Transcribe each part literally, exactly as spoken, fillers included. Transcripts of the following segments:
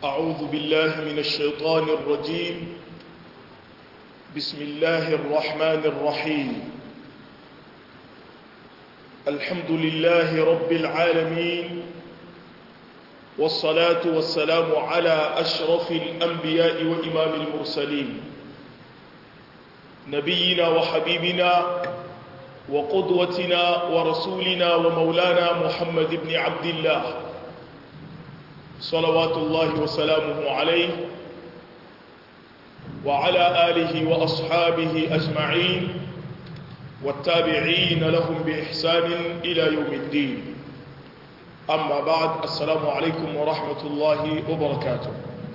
أعوذ بالله من الشيطان الرجيم بسم الله الرحمن الرحيم الحمد لله رب العالمين والصلاة والسلام على أشرف الأنبياء وإمام المرسلين نبينا وحبيبنا وقدوتنا ورسولنا ومولانا محمد بن عبد الله صلوات الله وسلامه عليه وعلى آله وأصحابه أجمعين والتابعين لهم بإحسان إلى يوم الدين أما بعد السلام عليكم ورحمة الله وبركاته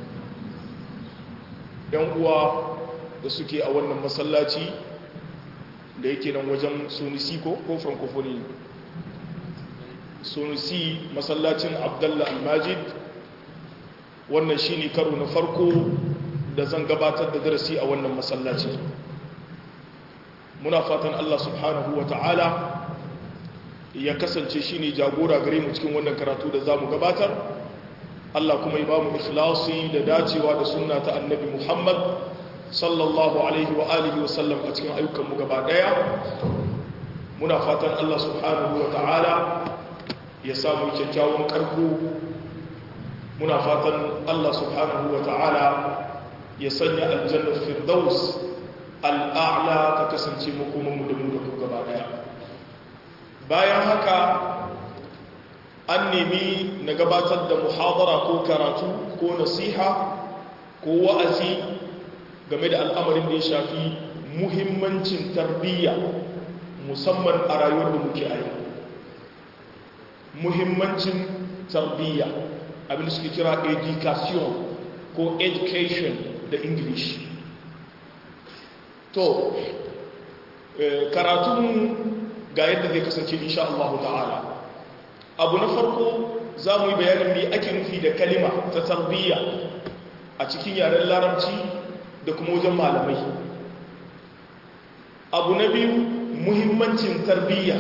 يوم da suke a wannan masallaci da yake nan wajen sunisi ko ko francophonie sunisi masallacin abdallah al-majid wannan shine karo na farko da zan gabatar da darasi a wannan masallaci muna fatan Allah subhanahu ta'ala ya kasance shine jagora gare mu cikin wannan karatu da zamu gabatar Allah kuma ya ba mu ikhlasi da dacewa da sunna ta annabi Muhammad sallallahu alaihi wa alihi wa sallam a cikin ayyukanmu gaba daya muna fatan Allah subhanahu wa ta'ala ya samu kyakkyawan karko muna fatan Allah subhanahu wa ta'ala ya sanya aljannar firdaus al'a'la ta kasance makomanmu da mu da ku gaba daya bayan haka an nemi na gabatar da muhadara ko karatu ko nasiha ko wa'azi game da al'amarin da ya shafi muhimmancin tarbiyya musamman a rayuwar da muke a yau muhimmancin tarbiyya abin da suke kira education ko education da english to karatun ga yadda zai kasance insha Allah ta'ala abu na farko za mu yi bayanin me ake nufi da kalima ta tarbiyya a cikin yaren larabci da kuma wajen malamai abu na biyu muhimmancin tarbiyya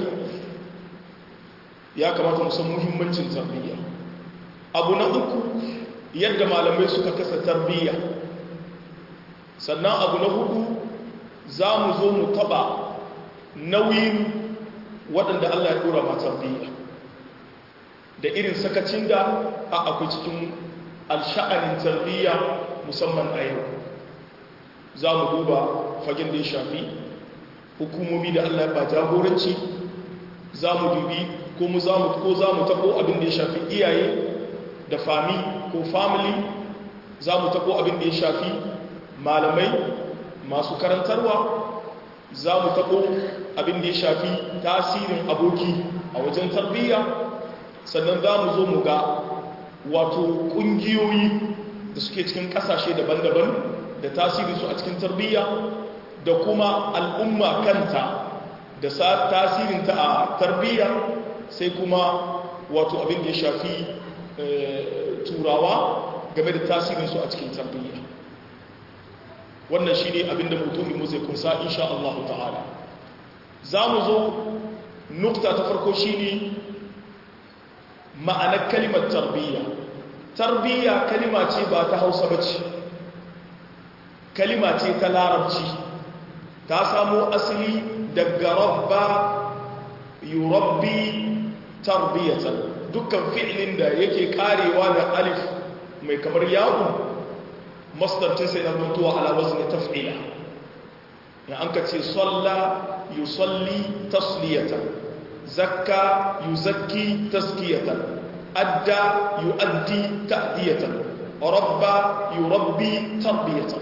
ya kamata mu san muhimmancin tarbiyya abu na uku yadda malamai suka kasa tarbiyya sannan abu na hudu za mu zo mu taba nauyin waɗanda Allah ya ɗora ma tarbiyya da irin sakacin da a akwai cikin alsha'anin tarbiyya musamman a yau za mu duba fagen da ya shafi hukumomi da Allah ba jagoranci za mu dubi ko mu za mu ko za mu tako abin da ya shafi iyaye da fami ko family za mu tako abin da ya shafi malamai masu karantarwa za mu tako abin da ya shafi tasirin aboki a wajen tarbiyya sannan za mu zo mu ga wato ƙungiyoyi da suke cikin ƙasashe daban-daban da tasirinsu a cikin tarbiyya da kuma al'umma kanta da tasirinta a tarbiyya sai kuma wato abin da ya shafi turawa game da tasirinsu a cikin tarbiyya wannan shi ne abin da mutumin zai kunsa insha Allah ta'ala za mu zo nukta ta farko shi ne ma'anar kalimar tarbiyya tarbiyya kalima ce ba ta hausa ba ce kalima ce ta larabci ta samo asali daga rabba yurabbi tarbiyatan dukkan fi'ilin da yake karewa da alif mai kamar yawo masdarcin sai na mutuwa ala wazni taf'ila ya an ka ce salla yusalli tasliyatan zakka yuzakki taskiyatan adda yuaddi ta'diyatan rabba yurabbi tarbiyatan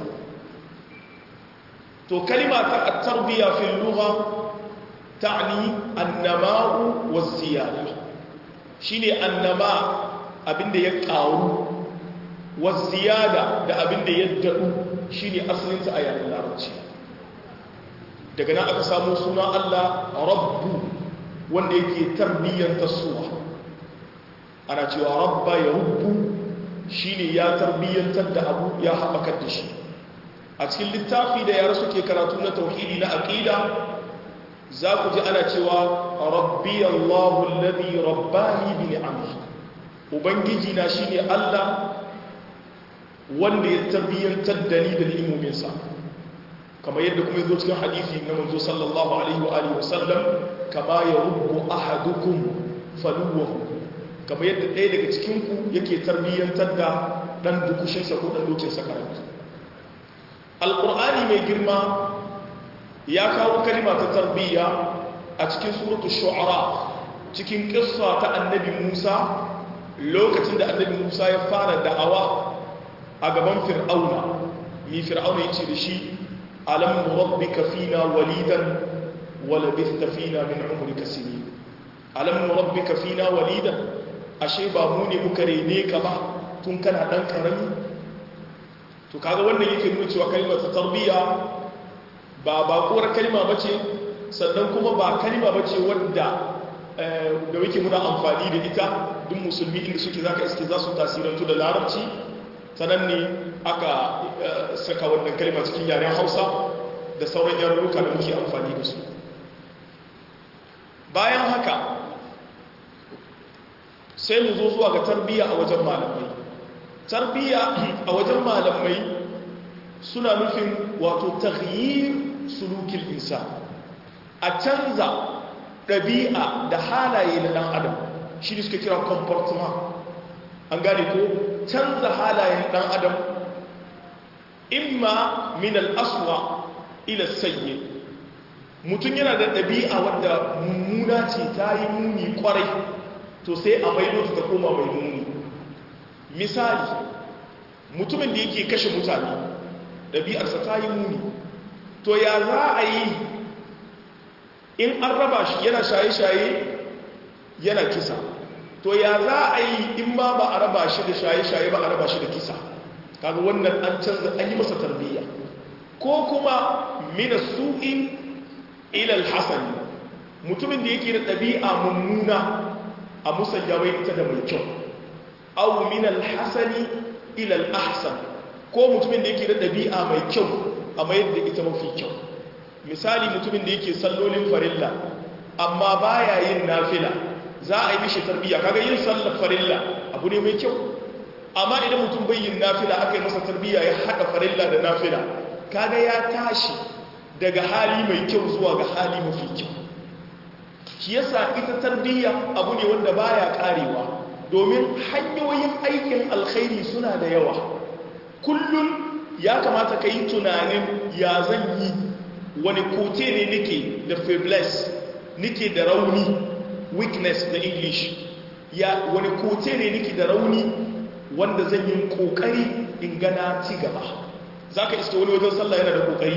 to kalima ta at-tarbiya fi al-lugha ta'ni an-nama'u waz-ziyada shine annama abinda ya karu waz-ziyada da abinda ya dadu shine asalin ta a yaren larabci daga nan aka samu suna Allah rabbu wanda yake tarbiyyar tasuwa ana cewa rabba ya rubbu shine ya tarbiyyantar da abu ya haɓakar da shi a cikin littafi da yara suke karatu na tauhidi na aqida za ku ji ana cewa rabbi Allahu alladhi rabbani bi ni'amihi ubangiji na shine Allah wanda ya tarbiyyantar da ni da ni'imominsa kamar yadda kuma yazo cikin hadisi na manzo sallallahu alaihi wa alihi wasallam kama yarubbu ahadukum faluwahu kamar yadda ɗaya daga cikin ku yake tarbiyyantar da dan dukushinsa ko dan dokinsa karatu alqur'ani mai girma ya kawo kalima ta tarbiyya a cikin suratul shu'ara cikin kissa ta annabi Musa lokacin da annabi Musa ya fara da'awa a gaban fir'auna mi fir'auna yace da shi alam nurabbika fina walidan wa labithta fina min umrika sinin alam nurabbika fina walidan ashe ba mu ne muka rene ka ba tun kana dan karami to kaga wannan yake nuna cewa kalmar ta tarbiyya ba bakuwar kalma bace sannan kuma ba kalma bace wanda da wake muna amfani da ita duk musulmi inda suke zaka iske za su tasirantu da larabci sanan ne aka saka wannan kalma cikin yaren Hausa da sauran yarurruka da muke amfani da su bayan haka sai mu zo zuwa ga tarbiyya a wajen malamai tarbiyya a wajen malamai suna nufin wato taghyir sulukil insan a canza ɗabi'a da halaye na ɗan adam shi ne suka kira comportement an gane ko canza halayen ɗan adam imma min al'aswa ila sayye mutum yana da ɗabi'a wadda mummuna ce ta yi muni kwarai to sai a maido ta koma mai muni misali mutumin da yake kashe mutane ɗabi'arsa ta yi muni to ya za a yi in an raba shi yana shaye-shaye yana kisa to ya za a yi in ma ba a raba shi da shaye-shaye ba a raba shi da kisa kaga wannan an canza an yi masa tarbiyya ko kuma mina su'in ilal hasani mutumin da yake da ɗabi'a mummuna a musanya mai ita da mai kyau aw minal hasani ilal ahsan ko mutumin da yake da ɗabi'a mai kyau a mayar da ita mafi kyau misali mutumin da yake sallolin farilla amma baya yin nafila za a yi mishi tarbiyya kaga yin sallar farilla abu ne mai kyau amma idan mutum bai yin nafila aka yi masa tarbiyya ya haɗa farilla da nafila kaga ya tashi daga hali mai kyau zuwa ga hali mafi kyau shi yasa ita tarbiyya abu ne wanda baya karewa domin hanyoyin aikin alkhairi suna da yawa kullum ya kamata ka yi tunanin ya zan yi wani kote ne nake da faiblesse nake da rauni weakness da english ya wani kote ne nake da rauni wanda zan yi kokari in gana ci gaba za ka iske wani wajen sallah yana da kokari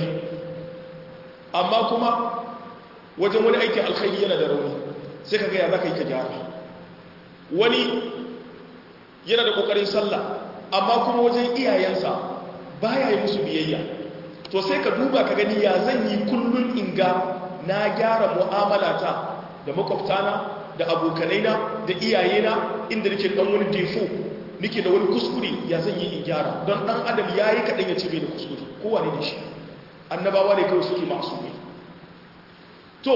amma kuma wajen wani aikin alkhairi yana da rauni sai ka gaya za ka yi ka gyara wani yana da kokarin sallah amma kuma wajen iyayensa baya yi musu biyayya to sai ka duba ka gani ya zan yi kullun inga na gyara mu'amalata da makwabtana da abokanaina da iyayena inda nake dan wani defo nake da wani kuskure ya zan yi in gyara don dan adam yayi kadan ya ce bai da kuskure kowa ne da shi annabawa ne kawai suke masumi to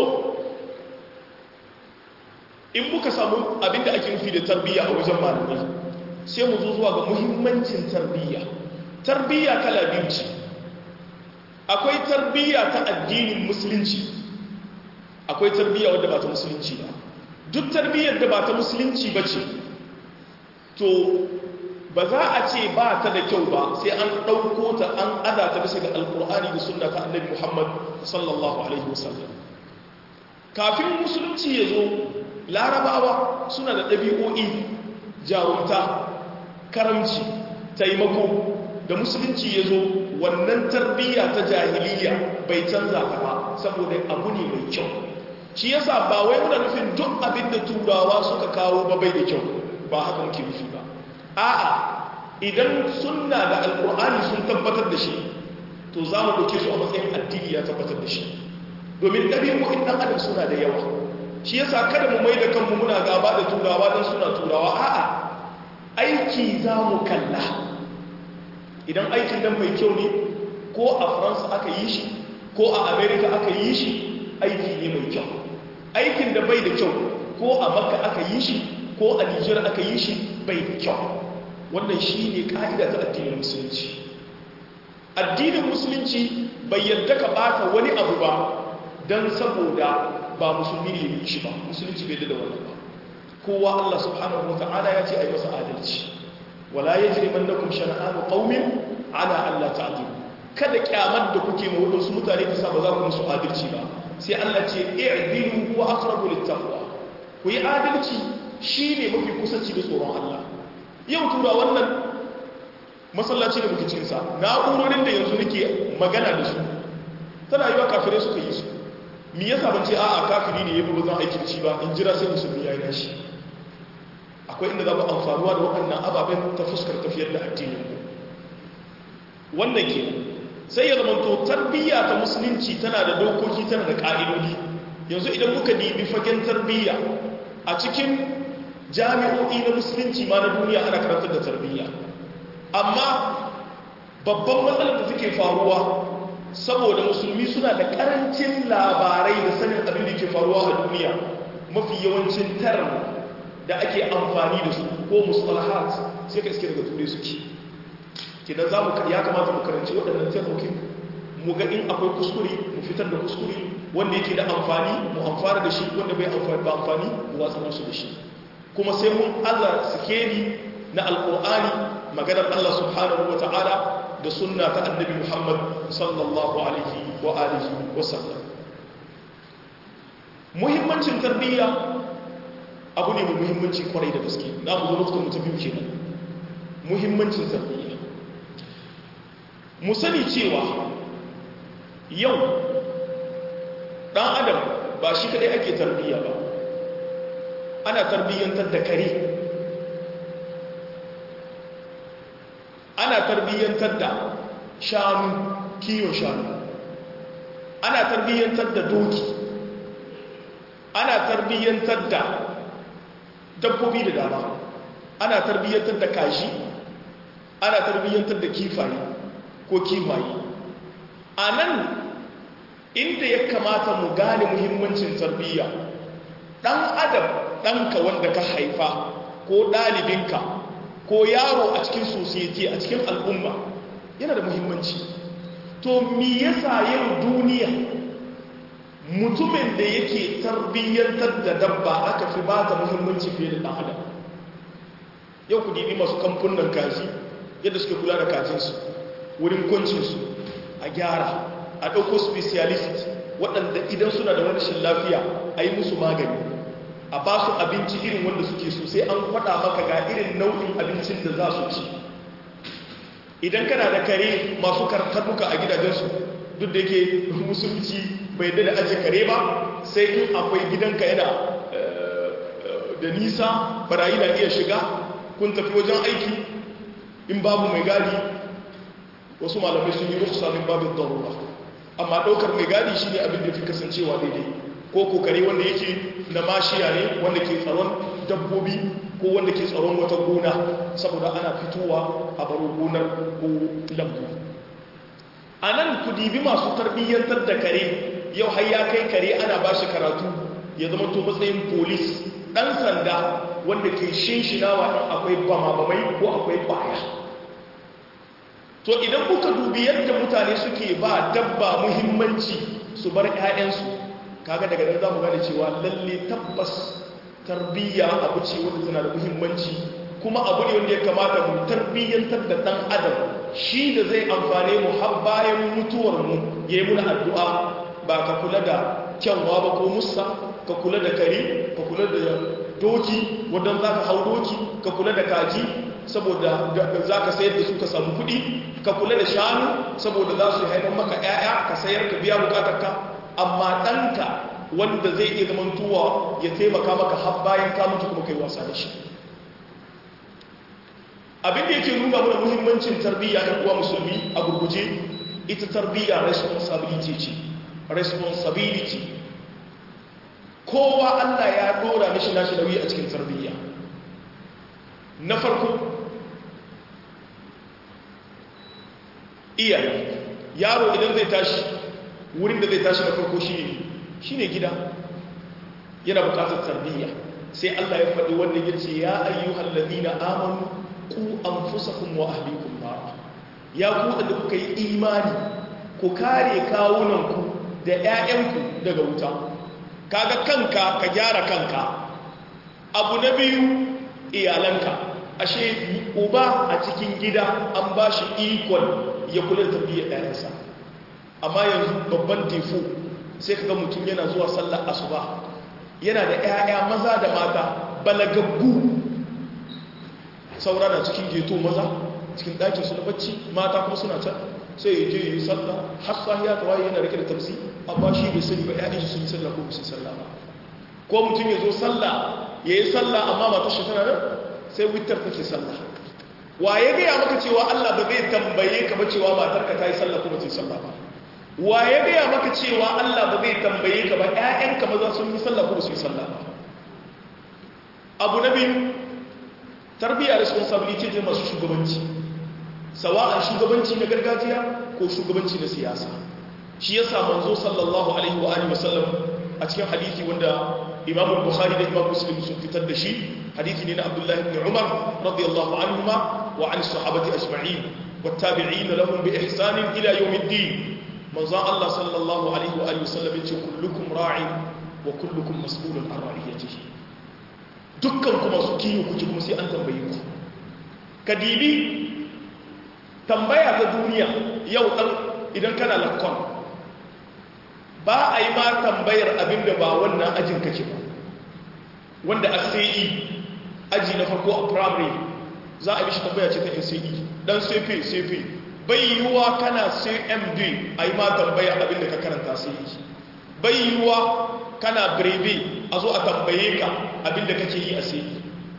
in muka samu abinda ake nufi da tarbiyya a wajen malamai sai mu zo zuwa ga muhimmancin tarbiyya tarbiyya kala biyu ce akwai tarbiyya ta addinin musulunci akwai tarbiyya wadda ba ta musulunci ba duk tarbiyyar da ba ta musulunci ba ce to ba za a ce ba ta da kyau ba sai an ɗauko ta an ada ta bisa ga alkur'ani da sunna ta annabi muhammad sallallahu alaihi wasallam kafin musulunci ya zo larabawa suna da ɗabi'o'i jarumta karamci taimako da musulunci ya zo wannan tarbiyya ta jahiliya bai canza ta ba saboda abu ne mai kyau shi yasa ba wai muna nufin duk abin da turawa suka kawo ba bai da kyau ba haka muke nufi ba a'a idan sunna da alkur'ani sun tabbatar da shi to za mu ɗauke su a matsayin addini ya tabbatar da shi domin ɗabi'o'in ɗan adam suna da yawa shi yasa kada mu mai da kanmu muna gaba da turawa don suna turawa a'a aiki za mu kalla idan aikin nan mai kyau ne ko a france aka yi shi ko a america aka yi shi aiki ne mai kyau aikin da bai da kyau ko a makka aka yi shi ko a nijar aka yi shi bai da kyau wannan shine ka'ida ta addinin musulunci addinin musulunci bai yarda ka bata wani abu ba dan saboda ba musulmi ne yi shi ba musulunci bai da wannan ba kowa Allah subhanahu wataala ya ce ayi masa adalci wala yajrimannakum shana'anu qaumin ala alla ta'dilu kada kyamar da kuke ma wadansu mutane ta ba za ku musu adalci ba sai Allah ce i'dilu huwa aqrabu littaqwa ku yi adalci shine mafi kusanci da tsoron Allah yau tura wannan masallaci da muke cikin sa na'urorin da yanzu nake magana da su tana yiwa kafirai suka yi su me yasa ban ce a'a kafiri ne yayi bazan aikin ci ba in jira sai musulmi yayi nashi akwai inda za mu amfanuwa da waɗannan ababen ta fuskar tafiyar da addinin mu wannan ke sai ya zama to tarbiyya ta musulunci tana da dokoki tana da ƙa'idodi yanzu idan muka dibi fagen tarbiyya a cikin jami'o'i na musulunci ma na duniya ana karantar da tarbiyya amma babban matsalar da take faruwa saboda musulmi suna da karancin labarai da sanin abin da ke faruwa a duniya mafi yawancin term da ake amfani da su ko mustalahat sai ka iske daga turai suke kidan za mu ya kamata mu karanci waɗannan termokin mu ga in akwai kuskure mu fitar da kuskure wanda yake da amfani mu amfana da shi wanda bai amfani ba amfani mu watsa musu da shi kuma sai mun aza sikeli na alqur'ani maganar Allah subhanahu wataala da sunna ta annabi Muhammad sallallahu alaihi wa alihi wa sallam muhimmancin tarbiyya abu ne mai muhimmanci kwarai da gaske na mu zo lokacin mutum biyu kenan muhimmancin tarbiyya mu sani cewa yau dan adam ba shi kadai ake tarbiyya ba ana tarbiyyantar da kare ana tarbiyyantar da shanu kiyon shanu ana tarbiyyantar da doki ana tarbiyyantar da dabbobi da dama ana tarbiyyantar da kashi ana tarbiyyantar da kifaye ko kifaye a nan inda ya kamata mu gane muhimmancin tarbiyya ɗan adam ɗanka wanda ka haifa ko ɗalibinka ko yaro a cikin society a cikin al'umma yana da muhimmanci to me yasa yau duniya mutumin da yake tarbiyyantar da dabba aka fi ba ta muhimmanci fiye da ɗan adam yau ku dibi masu kamfunan kaji yadda suke kula da kajinsu wurin kwancinsu a gyara a ɗauko specialist waɗanda idan suna da rashin lafiya a yi musu magani a ba su abinci irin wanda suke so sai an faɗa maka ga irin nau'in abincin da za su ci idan kana da kare masu karkarnuka a gidajensu duk da yake musulunci bai da ajiye kare ba sai in akwai gidanka yana da nisa barayi na iya shiga kun tafi wajen aiki in babu mai gadi wasu malamai sun yi rufsa min babin darura amma ɗaukar mai gadi shi ne abin da fi kasancewa daidai ko kokare wanda yake na mashiya ne wanda ke tsaron dabbobi ko wanda ke tsaron wata gona saboda ana fitowa a baro gonar ko lambu a nan ku dibi masu tarbiyyantar da kare yau har ya kai kare ana ba shi karatu ya zama to matsayin polis ɗan sanda wanda ke shinshinawa in akwai bama-bamai ko akwai ƙwaya to idan kuka dubi yadda mutane suke ba dabba muhimmanci su bar 'ya'yansu kaga daga nan za mu gane cewa lalle tabbas tarbiyya abu ce wanda tana da muhimmanci kuma abu ne wanda ya kamata mu tarbiyyantar da ɗan adam shi da zai amfane mu har bayan mutuwar mu ya yi muna addu'a ba ka kula da kyanwa ba ko musa ka kula da kare ka kula da doki wadda za ka hau doki ka kula da kaji saboda za ka sayar da su ka samu kuɗi ka kula da shanu saboda za su haifar maka 'ya'ya ka sayar ka biya bukatarka amma ɗanka wanda zai iya zamantuwa ya taimaka maka har bayan ka mutu kuma kai wasa da shi abin da yake nuna mana muhimmancin tarbiyya ɗan uwa musulmi a gurguje ita tarbiyya responsibility ce responsibility kowa Allah ya dora mishi nashi nauyi a cikin tarbiyya na farko iyaye yaro idan zai tashi wurin da zai tashi na farko shine shine gida yana bukatar tarbiyya sai Allah ya faɗi wannan yace ya ayyuhal ladina amanu ku anfusakum wa ahlikum nar ya ku da kuka yi imani ku kare kawunanku da ƴaƴanku daga wuta kaga kanka ka gyara kanka abu na biyu iyalanka ashe uba a cikin gida an ba shi ikon ya kula da tarbiyyar ɗayansa amma yanzu babban tefu sai kaga mutum yana zuwa sallar asuba yana da ƴaƴa maza da mata balagaggu saura na cikin geto maza cikin ɗakin su na bacci mata kuma suna can sai ya je yi sallah har sahiya ta waye yana rike da tafsi amma shi bai sani ba ƴaƴan shi sun yi sallah ko ba su yi sallah ba ko mutum ya zo sallah ya yi sallah amma matar shi tana nan sai wittar take sallah wa ya gaya maka cewa Allah ba zai tambaye ka ba cewa matarka ta yi sallah ko ba ta yi sallah ba wa ya gaya maka cewa Allah ba zai tambaye ka ba ƴaƴanka maza sun yi sallah ko ba su yi sallah ba abu na biyu tarbiyya responsibility ce masu shugabanci sawa'an shugabanci na gargajiya ko shugabanci na siyasa shi yasa manzo sallallahu alaihi wa alihi wasallam a cikin hadisi wanda Imam Bukhari da Imam Muslim sun fitar da shi hadisi ne na Abdullah ibn Umar radiyallahu anhuma wa an sahabati ajma'in wattabi'in lahum bi ihsan ila yawmiddin manzo Allah sallallahu alaihi wa alihi wasallam yace kullukum ra'in wa kullukum mas'ulun an ra'iyatihi dukkan kuma su kiyo kuke kuma sai an tambaye ku kadibi tambaya ta duniya yau dan idan kana lakkon ba a yi ma tambayar abinda ba wannan ajin kake ba wanda a sai aji na farko a primary za a yi shi tambaya ce ta N C E dan sefe sefe bai yiwuwa kana C M D a yi ma tambaya abinda ka karanta sai yi bai yiwuwa kana breve a zo a tambaye ka abinda kake yi a sai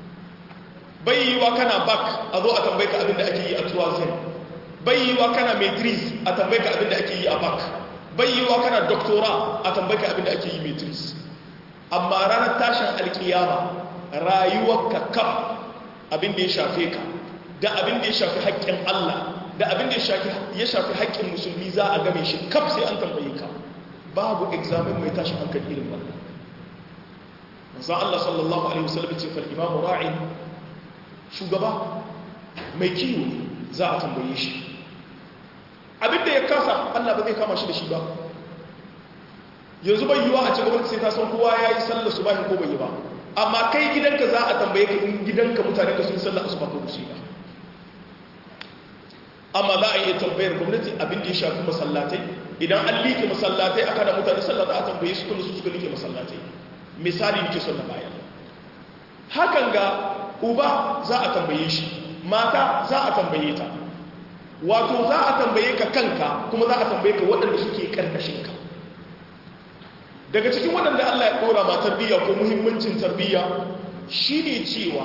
bai yiwuwa kana back a zo a tambaye ka abinda ake yi a tuwazen bai yiwuwa kana matrix a tambaye ka abinda ake yi a back bai yiwuwa kana doctora a tambaye ka abinda ake yi matrix amma ranar tashin alkiyama rayuwarka kaf abinda ya shafe ka da abinda ya shafi haƙƙin Allah da abinda ya shafi haƙƙin musulmi za a game shi kaf sai an tambaye ka babu examen mai tashin hankali irin wannan manzo Allah sallallahu alaihi wasallam ce fal imamu ra'in shugaba mai kiwo ne za a tambaye shi abinda ya kasa Allah ba zai kama shi da shi ba yanzu bai yiwa a ci gaba sai ta san kowa yayi sallar subahi ko bai yi ba amma kai gidanka za a tambaye ka in gidanka mutane ka sun sallar asuba ko su ba amma za a iya tambayar gwamnati abinda ya shafi masallatai idan an liƙe masallatai aka da mutane sallah za a tambaye su kuma su suka liƙe masallatai misali nake son na bayan hakan ga uba za a tambaye shi mata za a tambaye ta wato za a tambaye ka kanka kuma za a tambaye ka waɗanda suke ƙarƙashin ka daga cikin waɗanda Allah ya ɗora ma tarbiyya ko muhimmancin tarbiyya shine cewa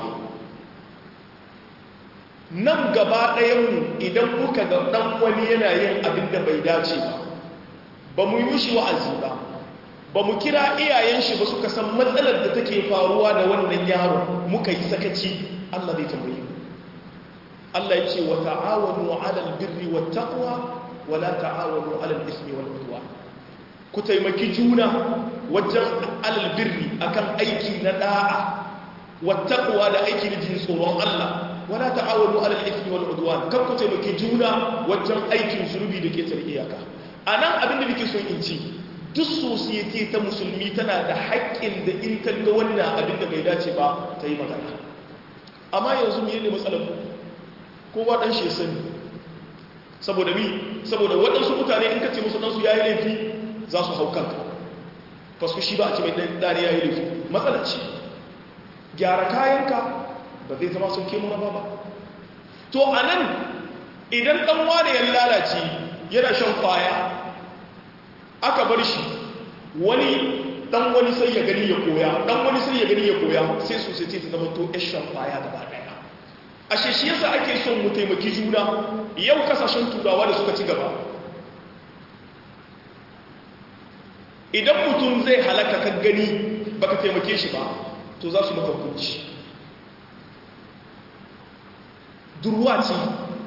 nan gaba ɗayanmu idan muka ga ɗan wani yana yin abin da bai dace ba ba mu yi shi wa'azi ba ba mu kira iyayen shi ba suka san matsalar da take faruwa da wannan yaro muka yi sakaci Allah zai tambaye mu Allah ya ce wa ta'awanu 'alal birri wat taqwa wa la ta'awanu 'alal ismi wal udwan ku taimaki juna wajen 'alal birri akan aiki na da'a wat taqwa da aiki na jin tsoron Allah wa la ta'awanu 'alal ismi wal udwan kan ku taimaki juna wajen aikin zurbi da ke tsare iyaka anan abin da nake so in ci duk society ta musulmi tana da haƙƙin da in ta ga wannan abin da bai dace ba ta yi magana amma yanzu mu yi matsalar kowa ɗan shi sani saboda mi saboda waɗansu mutane in ka ce musu ɗansu ya yi laifi za su hau kanka fasu shi ba a ce mai ɗari ya yi laifi matsala ce gyara kayanka ba zai zama sun ke muna ba to a nan idan ɗan wane ya lalace yana shan kwaya aka bar shi wani dan wani sai ya gani ya koya dan wani sai ya gani ya koya sai su sai ta zama to ishan baya gaba daya ashe shi yasa ake son mu taimaki juna yau kasashen turawa da suka ci gaba idan mutum zai halaka ka gani baka taimake shi ba to za su maka hukunci durwa ce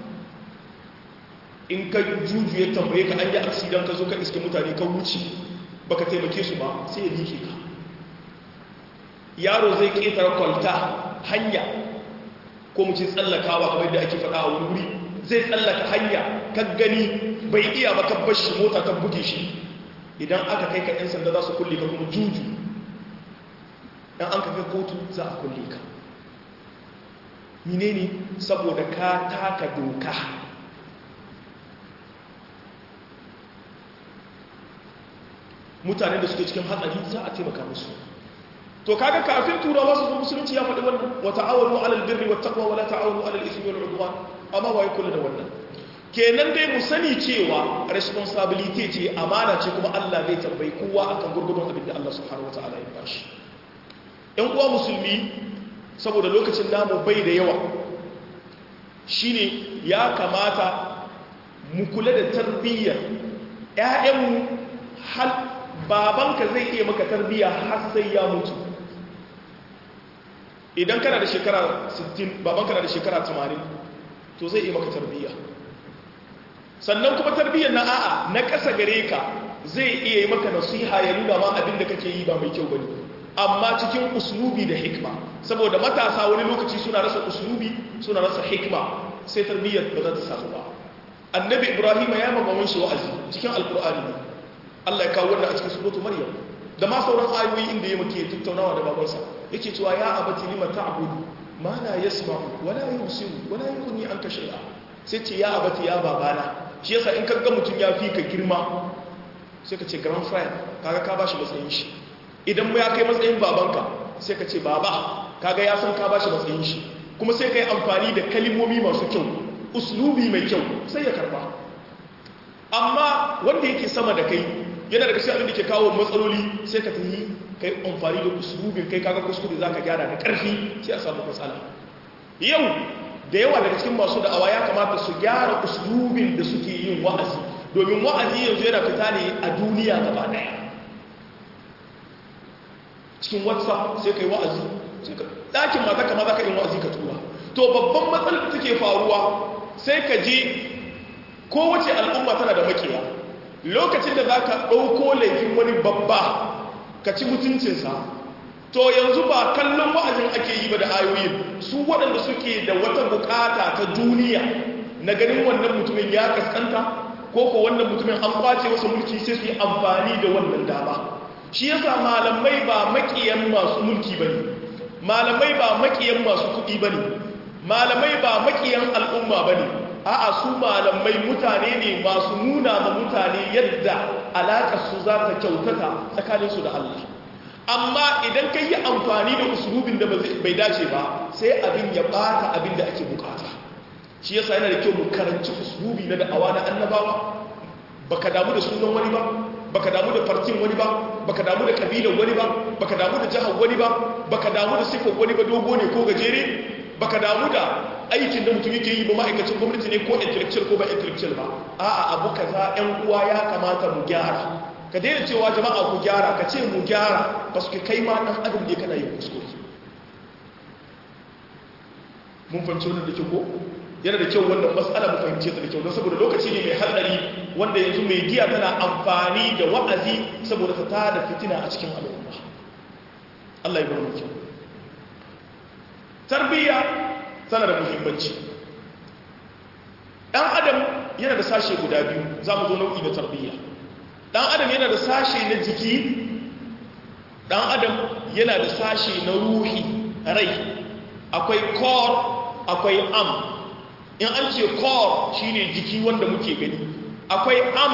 in ka juju ya tambaye ka an yi aksidan ka zo ka iske mutane ka wuce baka taimake su ba sai ya dike ka yaro zai ƙetare kwalta hanya ko mu ce tsallakawa kamar yadda ake faɗa a wani wuri zai tsallaka hanya ka gani bai iya ba ka bar shi mota ka buge shi idan aka kai ka 'yan sanda za su kulle ka kuma juju dan an ka kai kotu za a kulle ka menene saboda ka taka doka mutane da suke cikin hatsari za a taimaka musu to kaga kafin turawa su zo musulunci ya faɗi wannan wa ta'awanu 'alal birri wat taqwa wa la ta'awanu 'alal ithmi wal 'udwan amma wai kula da wannan kenan dai mu sani cewa responsibility ce amana ce kuma Allah zai tambayi kowa akan gurgurdon abin da Allah subhanahu wataala ya bashi ɗan uwa musulmi saboda lokacin namu bai da yawa shine ya kamata mu kula da tarbiyyar ƴaƴanmu hal babanka zai iya maka tarbiyya har sai ya mutu idan kana da shekara sittin babanka na da shekara tamanin to zai iya maka tarbiyya sannan kuma tarbiyyar na a'a na ƙasa gare ka zai iya yi maka nasiha ya nuna ma abin da kake yi ba mai kyau bane amma cikin uslubi da hikma saboda matasa wani lokaci suna rasa uslubi suna rasa hikma sai tarbiyyar ba za ta samu ba annabi ibrahim ya ma baban shi wa'azi cikin alqur'ani ne Allah ya kawo wannan a cikin suratu maryam da ma sauran ayoyi inda ya muke tattaunawa da babansa yake cewa ya abati lima ta'budu ma la yasma'u wa la yusiru wa la yughni anka shay'a sai ce ya abati ya babana shi yasa in kaga mutum ya fi ka girma sai ka ce grand friend kaga ka bashi matsayin shi idan mu ya kai matsayin babanka sai ka ce baba kaga ya san ka bashi matsayin shi kuma sai ka yi amfani da kalimomi masu kyau uslubi mai kyau sai ya karba amma wanda yake sama da kai yana daga cikin abin da ke kawo matsaloli sai ka tafi kai amfani da uslubin kai kaga kuskure zaka gyara da karfi sai a samu matsala yau da yawa daga cikin masu da'awa ya kamata su gyara uslubin da suke yin wa'azi domin wa'azi yanzu yana fita ne a duniya gaba daya cikin whatsapp sai kai wa'azi ɗakin mata kama za ka yi wa'azi ka tura to babban matsalar da take faruwa sai ka je kowace al'umma tana da makiya lokacin da za ka ɗauko laifin wani babba ka ci mutuncinsa to yanzu ba kallon wa'azin ake yi ba da ayoyin su waɗanda suke da wata bukata ta duniya na ganin wannan mutumin ya kaskanta ko ko wannan mutumin an kwace wasu mulki sai su yi amfani da wannan dama shi yasa malamai ba makiyan masu mulki bane malamai ba makiyan masu kuɗi bane malamai ba makiyan al'umma bane a'a su malamai mutane ne masu nuna ma mutane yadda alaƙar su za ta kyautata tsakaninsu da Allah amma idan ka yi amfani da usulubin da bai dace ba sai abin ya bata abin da ake bukata shi yasa yana da kyau mu karanci usulubi na da'awa na annabawa baka damu da sunan wani ba baka damu da fartin wani ba baka damu da kabilan wani ba baka damu da jihar wani ba baka damu da sifar wani ba dogo ne ko gajere baka damu da aikin da mutum yake yi ba ma'aikacin gwamnati ne ko intellectual ko ba intellectual ba a'a abu kaza ƴan uwa ya kamata mu gyara ka daina cewa jama'a ku gyara ka ce mu gyara ba su kai ma ɗan adam ne kana yin kuskure mun fahimci wannan da kyau ko yana da kyau wannan matsala mu fahimce ta da kyau don saboda lokaci ne mai hatsari wanda yanzu mai giya tana amfani da wa'azi saboda ta tada fitina a cikin al'umma Allah ya bar mu kyau tarbiyya tana da muhimmanci ɗan adam yana da sashe guda biyu za mu zo nau'i na tarbiyya ɗan adam yana da sashe na jiki ɗan adam yana da sashe na ruhi rai akwai core akwai am in an ce core shine jiki wanda muke gani akwai am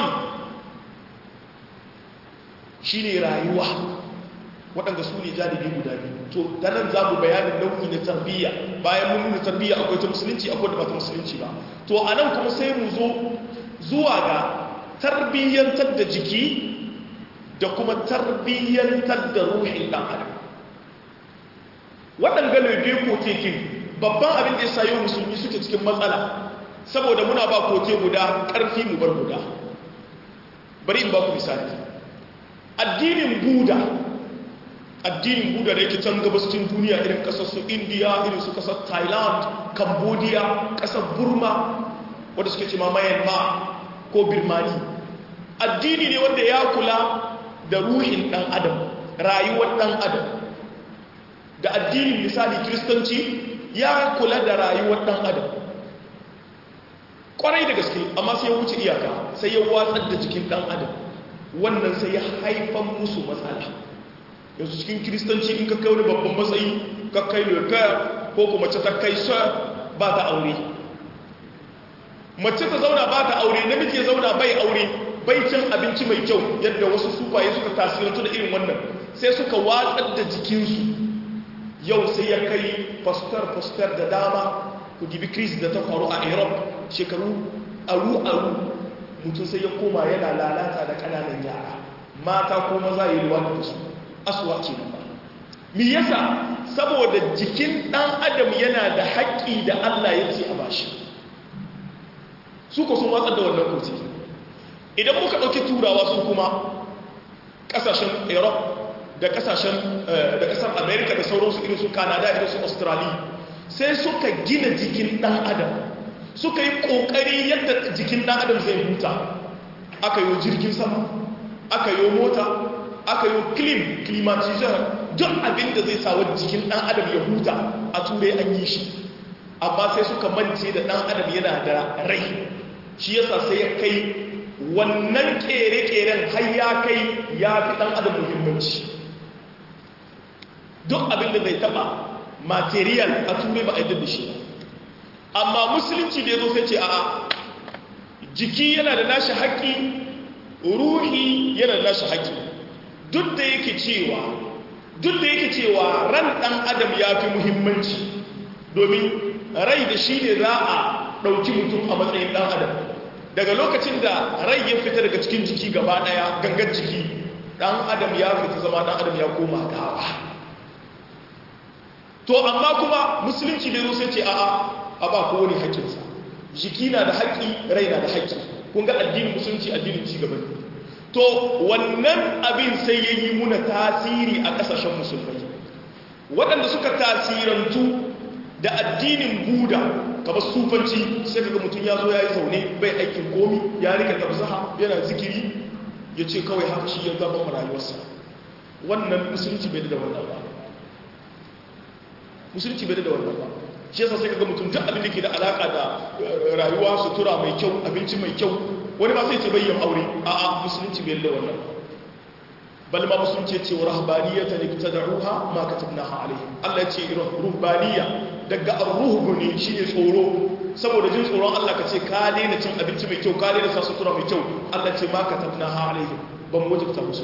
shine rayuwa waɗanda su ne janibi guda biyu to ta nan za mu bayanin nau'i na tarbiyya bayan mun nuna tarbiyya akwai ta musulunci akwai da ba ta musulunci ba to a nan kuma sai mu zo zuwa ga tarbiyyantar da jiki da kuma tarbiyyantar da ruhin ɗan adam waɗanda lebe kotekin babban abin da ya sayo musulmi suke cikin matsala saboda muna ba kote guda ƙarfi mu bar guda bari in ba ku misali addinin buda addinin buda da yake can gabascin duniya irin ƙasar su indiya irin su ƙasar thailand cambodia ƙasar burma wadda suke ce ma myanmar ko birmani addini ne wanda ya kula da ruhin ɗan adam rayuwar ɗan adam da addinin misali kiristanci ya kula da rayuwar ɗan adam ƙwarai da gaske, amma sai ya wuce iyaka sai ya watsar da jikin ɗan adam. Wannan sai ya haifan musu matsala. Yanzu cikin kiristanci in ka kai wani babban matsayi ka kai lokaya ko kuma mace ta kai sa ba ta aure, mace ta zauna ba ta aure, namiji ya zauna bai aure, bai cin abinci mai kyau, yadda wasu sufaye suka tasirantu da irin wannan sai suka watsar da jikinsu. Yau sai ya kai fastar-fastar da dama. Ku gibi kris da ta faru a Europe shekaru aru-aru, mutum sai ya koma yana lalata da ƙananan yara, mata ko maza yi ruwa da su, asuwa ce ba. Mi yasa? Saboda jikin ɗan adam yana da haƙƙi da Allah ya ce a bashi. Su ko sun watsar da wannan kurti. Idan muka ɗauki turawa su kuma ƙasashen Europe da ƙasashen da ƙasar America da sauransu, irin su Canada, irin su Australia, sai suka gina jikin ɗan adam, suka yi ƙoƙari yadda jikin ɗan adam zai huta. Aka yi jirgin sama, aka yi mota, aka yi clim climatizer, duk abin da zai sawa jikin ɗan adam ya huta a turai an yi shi. Amma sai suka mance da ɗan adam yana da rai, shi yasa sai ya kai wannan ƙere-ƙeren har ya kai ya fi ɗan adam muhimmanci. Duk abin da zai taɓa material a turai ba a yi da shi. Amma musulunci da ya zo sai ce a'a, jiki yana da nashi haƙƙi, ruhi yana da nashi haƙƙi. Duk da yake cewa duk da yake cewa ran ɗan adam ya fi muhimmanci, domin rai da shi ne za a ɗauki mutum a matsayin ɗan adam. Daga lokacin da rai ya fita daga cikin jiki gaba ɗaya, gangan jiki, ɗan adam ya fita zama ɗan adam ya koma gawa. To amma kuma musulunci da zo sai ce a'a, a ba kowane haƙƙinsa. Jiki na da haƙƙi, rai na da haƙƙi. Kun ga addinin musulunci addinin ci gaba ne. To wannan abin sai ya yi muna tasiri a ƙasashen musulmai. Waɗanda suka tasirantu da addinin Buda, kamar sufanci, sai kaga mutum ya zo ya yi zaune bai aikin komi, ya rika tabzaha yana zikiri, ya ce kawai haka shi ya zama rayuwarsa. Wannan musulunci bai da wannan ba. Musulunci bai da wannan ba. Shi yasa sai kaga mutum duk abin da ke da alaka da rayuwa, sutura mai kyau, abinci mai kyau, wani ba sai ce bayyan aure. A'a, musulunci bai da wannan ba. Bal ma musulunci ce wa rahbaniyatan ibtada'uha ma katabnaha alaihim. Allah ya ce ruhbaniya daga ar-ruhbu ne shine tsoro. Saboda jin tsoron Allah ka ce ka daina cin abinci mai kyau, ka daina sa sutura mai kyau. Allah ce ma katabnaha alaihim. Ban wajibta musu.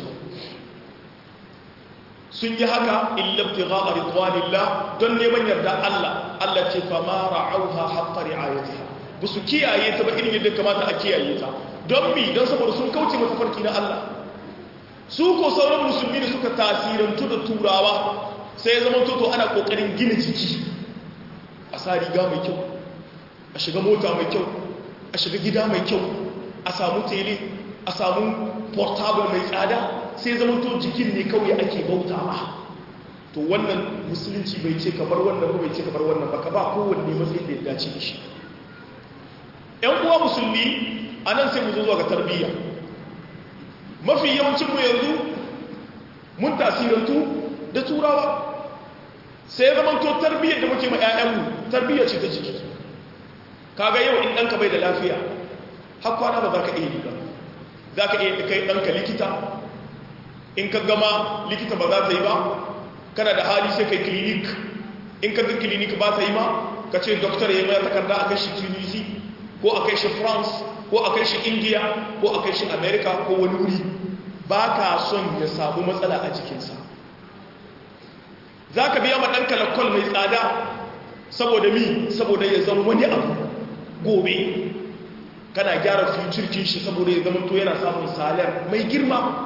Sun yi haka illa ibtigha'a ridwanillah, don neman yarda Allah. Allah ce fa ma ra'auha haqqa ri'ayatiha. Ba su kiyaye ta ba irin yadda kamata a kiyaye ta. Don mi? Don saboda sun kauce mata farki na Allah. Su ko sauran musulmi da suka tasirantu da turawa sai ya zama toto ana kokarin gina jiki, a sa riga mai kyau, a shiga mota mai kyau, a shiga gida mai kyau, a samu tele, a samu portable mai tsada, sai zama to jikin ne kawai ake bauta ma. To wannan musulunci bai ce kamar wannan ba, bai ce kamar wannan ba, ka ba kowanne matsayin da ya dace da shi. ‘Yan uwa musulmi a nan sai mu zo zuwa ga tarbiyya. Mafi yawancinmu yanzu mun tasirantu da turawa, sai ya zamanto tarbiyyar da muke ma 'ya'yanmu tarbiyyar ce ta jiki. Kaga yau in ɗanka bai da lafiya har kwana ba za ka iya yi ba, za ka iya kai ɗanka likita, in ka gama likita ba za ta yi ba, kana da hali sai kai klinik, in ka ga klinik ba ta yi ma ka ce doktor ya yi mai takarda a kai shi tunisi ko a kai shi france ko a kai shi india ko a kai shi america ko wani wuri. Ba ka son ya samu matsala a jikinsa, za ka biya ma ɗanka lakwal mai tsada saboda mi, saboda ya zama wani abu gobe, kana gyara futurkin shi saboda ya zama to yana samun salar mai girma.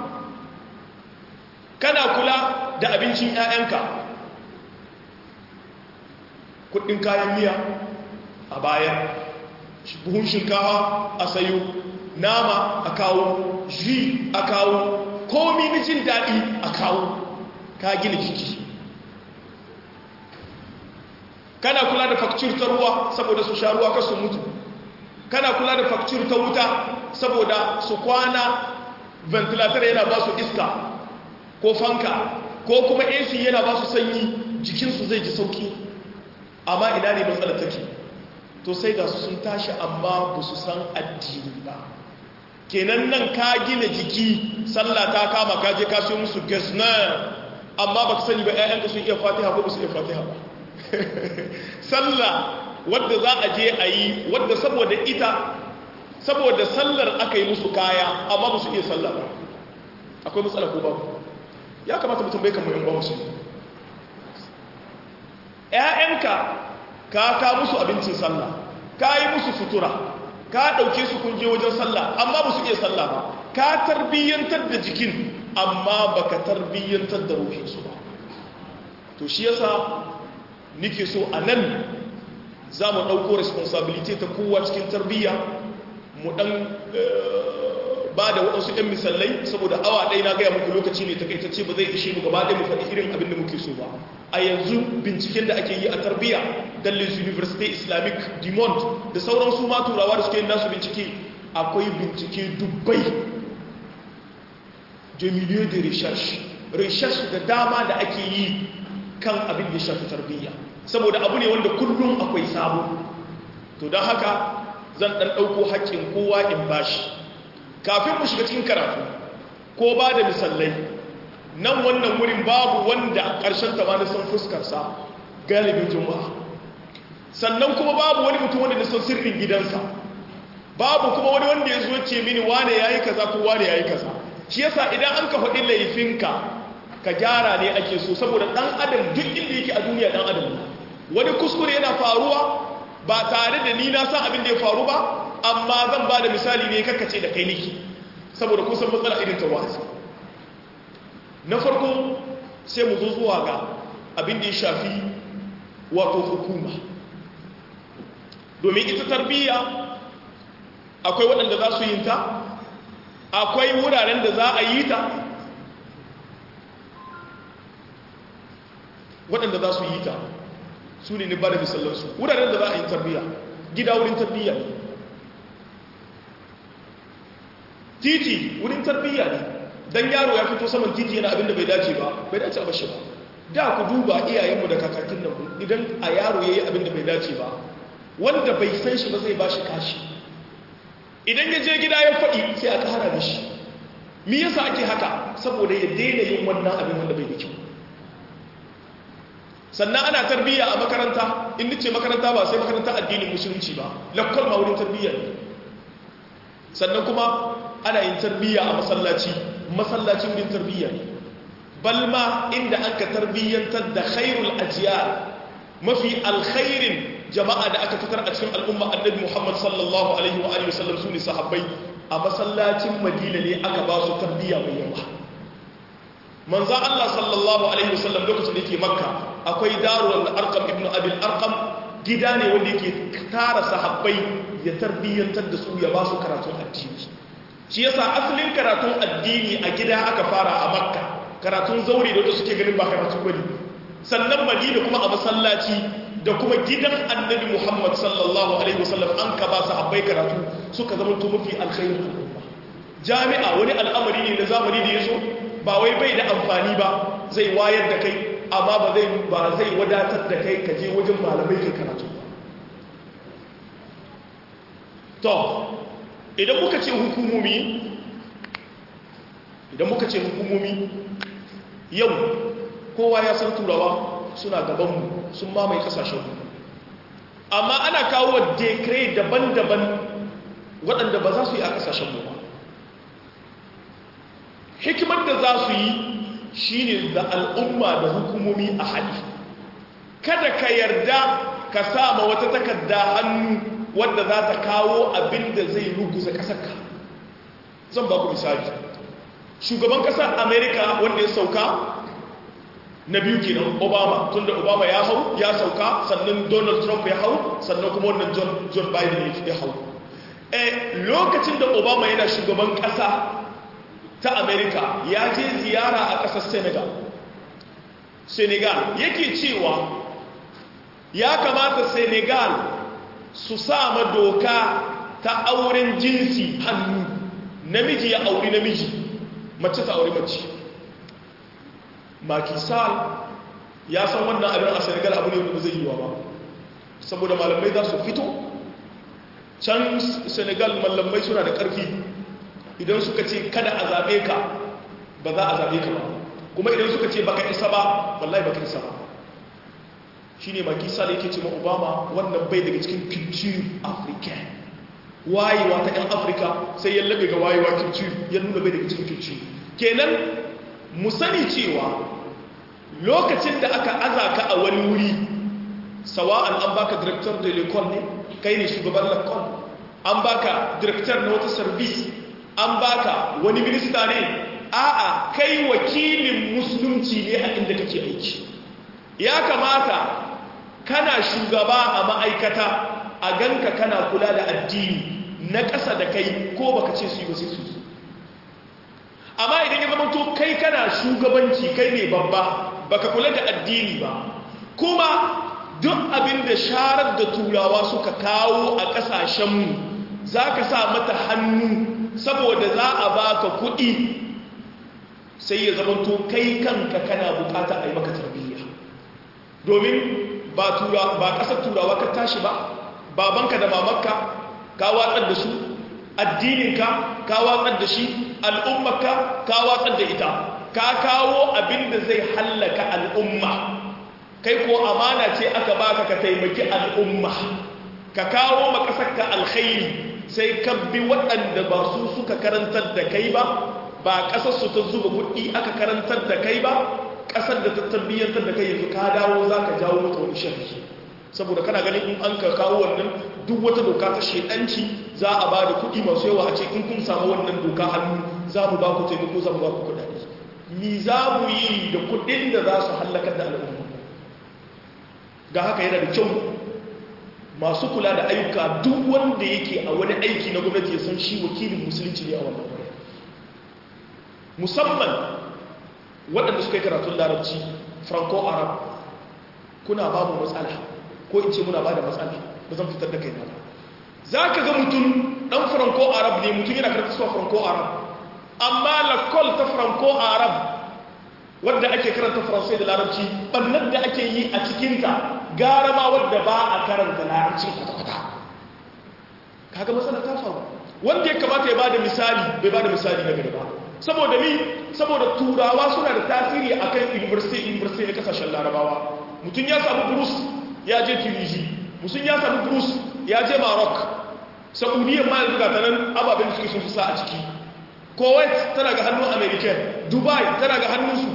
Kana kula da abincin 'ya'yanka, kudin kayan miya a bayan, buhun shinkawa a sayo, nama a kawo, ji a kawo, komi na jin daɗi a kawo, ka gina jiki. Kana kula da fakcir ta ruwa saboda su sha ruwa kasu mutu, kana kula da fakcir ta wuta saboda su kwana ventilator yana ba su iska ko fanka, ko kuma A C yana ba su sanyi, jikinsu zai ji sauki. amma ina ne matsalar take to sai ga su sun tashi amma ba su san addini ba kenan nan ka gina jiki sallah ta kama ka je ka siyo musu gasna amma baka sani ba ƴaƴanka sun iya fatiha ko ba su iya fatiha ba sallah wadda za a je a yi wadda saboda ita saboda sallar aka yi musu kaya amma ba su iya sallah ba akwai matsala ko babu ya kamata mutum bai kama yan ba musu ƴaƴanka ka ka musu abincin sallah ka yi musu sutura ka ɗauke su kun je wajen sallah amma ba su iya sallah ba ka tarbiyyantar da jikin amma ba ka tarbiyyantar da ruhinsu ba to shi yasa nike so a nan za mu ɗauko responsibility ta kowa cikin tarbiyya mu ɗan ba da waɗansu ɗan misalai saboda awa ɗaya na gaya muku lokaci ne takaitacce ba zai ishe mu gaba ɗaya mu faɗi irin abin da muke so ba a yanzu binciken da ake yi a tarbiyya dallis university islamic du monde da sauran su ma turawa da suke yin nasu bincike akwai bincike dubbai de milieu de recherche recherche da dama da ake yi kan abin da shafi tarbiyya saboda abu ne wanda kullum akwai sabo to don haka zan ɗan ɗauko haƙƙin kowa in bashi kafin mu shiga cikin karatu ko ba da misalai nan wannan wurin babu wanda ƙarshen ta ma na san fuskarsa galibin juma'a sannan kuma babu wani mutum wanda na san sirrin gidansa babu kuma wani wanda ya zo ce mini wane ya yi kaza ko wane ya yi kaza shi yasa idan an ka faɗi laifinka ka gyara ne ake so saboda ɗan adam duk inda yake a duniya ɗan adam wani kuskure yana faruwa ba tare da ni na san abin da ya faru ba amma zan ba da misali ne kakkace da kai niki saboda kusan matsala irin ta wa'azi na farko sai mu zo zuwa ga abin da ya shafi wato hukuma domin ita tarbiyya akwai waɗanda za su yin ta akwai wuraren da za a yi ta waɗanda za su yi ta su ne ni ba da misallansu wuraren da za a yi tarbiyya gida wurin tarbiyya ne titi wurin tarbiyya ne don yaro ya fito saman titi yana abinda bai dace ba bai dace a bashi ba da ku duba iyayenmu da kakakin nan idan a yaro ya yi abinda bai dace ba wanda bai san shi ba zai ba shi kashi idan ya je gida ya faɗi sai aka hana da shi mi yasa ake haka saboda ya daina yin wannan abin wanda bai da kyau sannan ana tarbiyya a makaranta in nace makaranta ba sai makaranta addinin musulunci ba lakkol ma wurin tarbiyya ne sannan kuma ana yin tarbiyya a masallaci masallaci wurin tarbiyya ne balma inda aka tarbiyyantar da khairul ajiyar mafi alkhairin jama'a da aka fitar a cikin al'umma annabi Muhammad sallallahu alaihi wa alihi wasallam sune sahabbai a masallacin Madina ne aka ba su tarbiyya mai yawa manzo Allah sallallahu alaihi wasallam lokacin da yake Makka akwai darul arqam ibn abi al-arqam gida ne wanda yake tara sahabbai ya tarbiyyantar da su ya ba su karatun addini shi yasa asalin karatun addini a gida aka fara a Makka karatun zauri da suke ganin ba karatu bane sannan Madina kuma a masallaci da kuma gidan annabi Muhammad sallallahu alaihi wasallam an ka ba sahabbai karatu suka zama to mafi alkhairin al'umma jami'a wani al'amari ne na zamani da yazo ba wai bai da amfani ba zai wayar da kai amma ba zai ba zai wadatar da kai ka je wajen malamai kai karatu ba to idan muka ce hukumomi idan muka ce hukumomi yau kowa ya san turawa suna gabanmu sun mamaye kasashenmu amma ana kawo decree daban-daban waɗanda ba za su yi a kasashenmu ba hikimar da za su yi shine da al'umma da hukumomi a hali kada ka yarda ka sama wata takarda hannu wadda za ta kawo abin da zai ruguza ƙasarka zan ba ku misali shugaban ƙasar amerika wanda ya sauka na biyu kenan obama tunda obama ya hau ya sauka sannan donald trump ya hau sannan kuma wannan john, john biden ya hau e, lokacin da obama yana shugaban ƙasa ta amerika ya je ziyara a ƙasar senegal senegal yake cewa ya kamata senegal su sama doka ta auren jinsi hannu namiji ya auri namiji mace ta auri mace Macky Sall ya san wannan abin a Senegal abu ne wanda zai yi wa ba saboda malamai za su fito can senegal malamai suna da ƙarfi idan suka ce kada a zaɓe ka ba za a zaɓe ka ba kuma idan suka ce baka isa ba wallahi baka isa ba shi ne maki sale yake ce ma obama wannan bai daga cikin culture african wayewa ta 'yan afirka sai ya labe ga wayewa culture ya nuna bai daga cikin culture kenan mu sani cewa lokacin da aka azaka a wani wuri sawa'an an baka director da l'école ne kai ne shugaban l'école an baka director na wata service an baka wani minista ne a'a kai wakilin musulunci ne a inda kake aiki ya kamata kana shugaba a ma'aikata a ganka kana kula da addini na ƙasa da kai ko baka ce su yi ba sai su yi amma idan ya zama to kai kana shugabanci kai ne babba baka kula da addini ba kuma duk abin da sharar da turawa suka kawo a ƙasashenmu za ka sa mata hannu saboda za a baka kuɗi sai ya zama to kai kanka kana bukata a yi maka tarbiyya domin ba ƙasar turawa ka tashi ba babanka da mamanka ka watsar da su addininka ka watsar da shi al'ummarka ka watsar da ita ka kawo abin da zai hallaka al'umma kai ko amana ce aka baka ka taimaki al'umma ka kawo makasarka alkhairi sai ka bi waɗanda ba su suka karantar da kai ba ba ƙasarsu ta zuba kuɗi aka karantar da kai ba ƙasar da ta tarbiyyantar da kai yanzu ka dawo za ka jawo mata wani sharri saboda kana ganin in an ka kawo wannan duk wata doka ta shedanci za a ba da kuɗi masu yawa a ce in kun samu wannan doka hannu za mu ba ku taimako za mu ba ku kuɗaɗe mi za mu yi da kuɗin da za su hallakar da al'umma ga haka yana da kyau masu kula da ayyuka duk wanda yake a wani aiki na gwamnati ya san shi wakilin musulunci ne a wannan wuri musamman waɗanda suka yi karatun larabci franco-arab kuna babu matsala ko in ce muna ba da matsala ba zan fitar da kai na ba za ka ga mutum ɗan franco-arab ne mutum yana karatu suwa franco-arab amma lakol ta franco-arab wadda ake karanta faransai da larabci ɓannar da ake yi a cikinta gara ma wadda ba a karanta larabci kwata-kwata kaga matsala ta faru wanda ya kamata ya ba da misali bai ba da misali na gari ba saboda mi saboda turawa suna da tasiri akan university university na kasashen larabawa mutum ya samu burus ya je tunisi mutum ya samu burus ya je maroc saudiyyar ma yanzu ga tanan ababen suke sun fi sa a ciki kuwait tana ga hannun american dubai tana ga hannunsu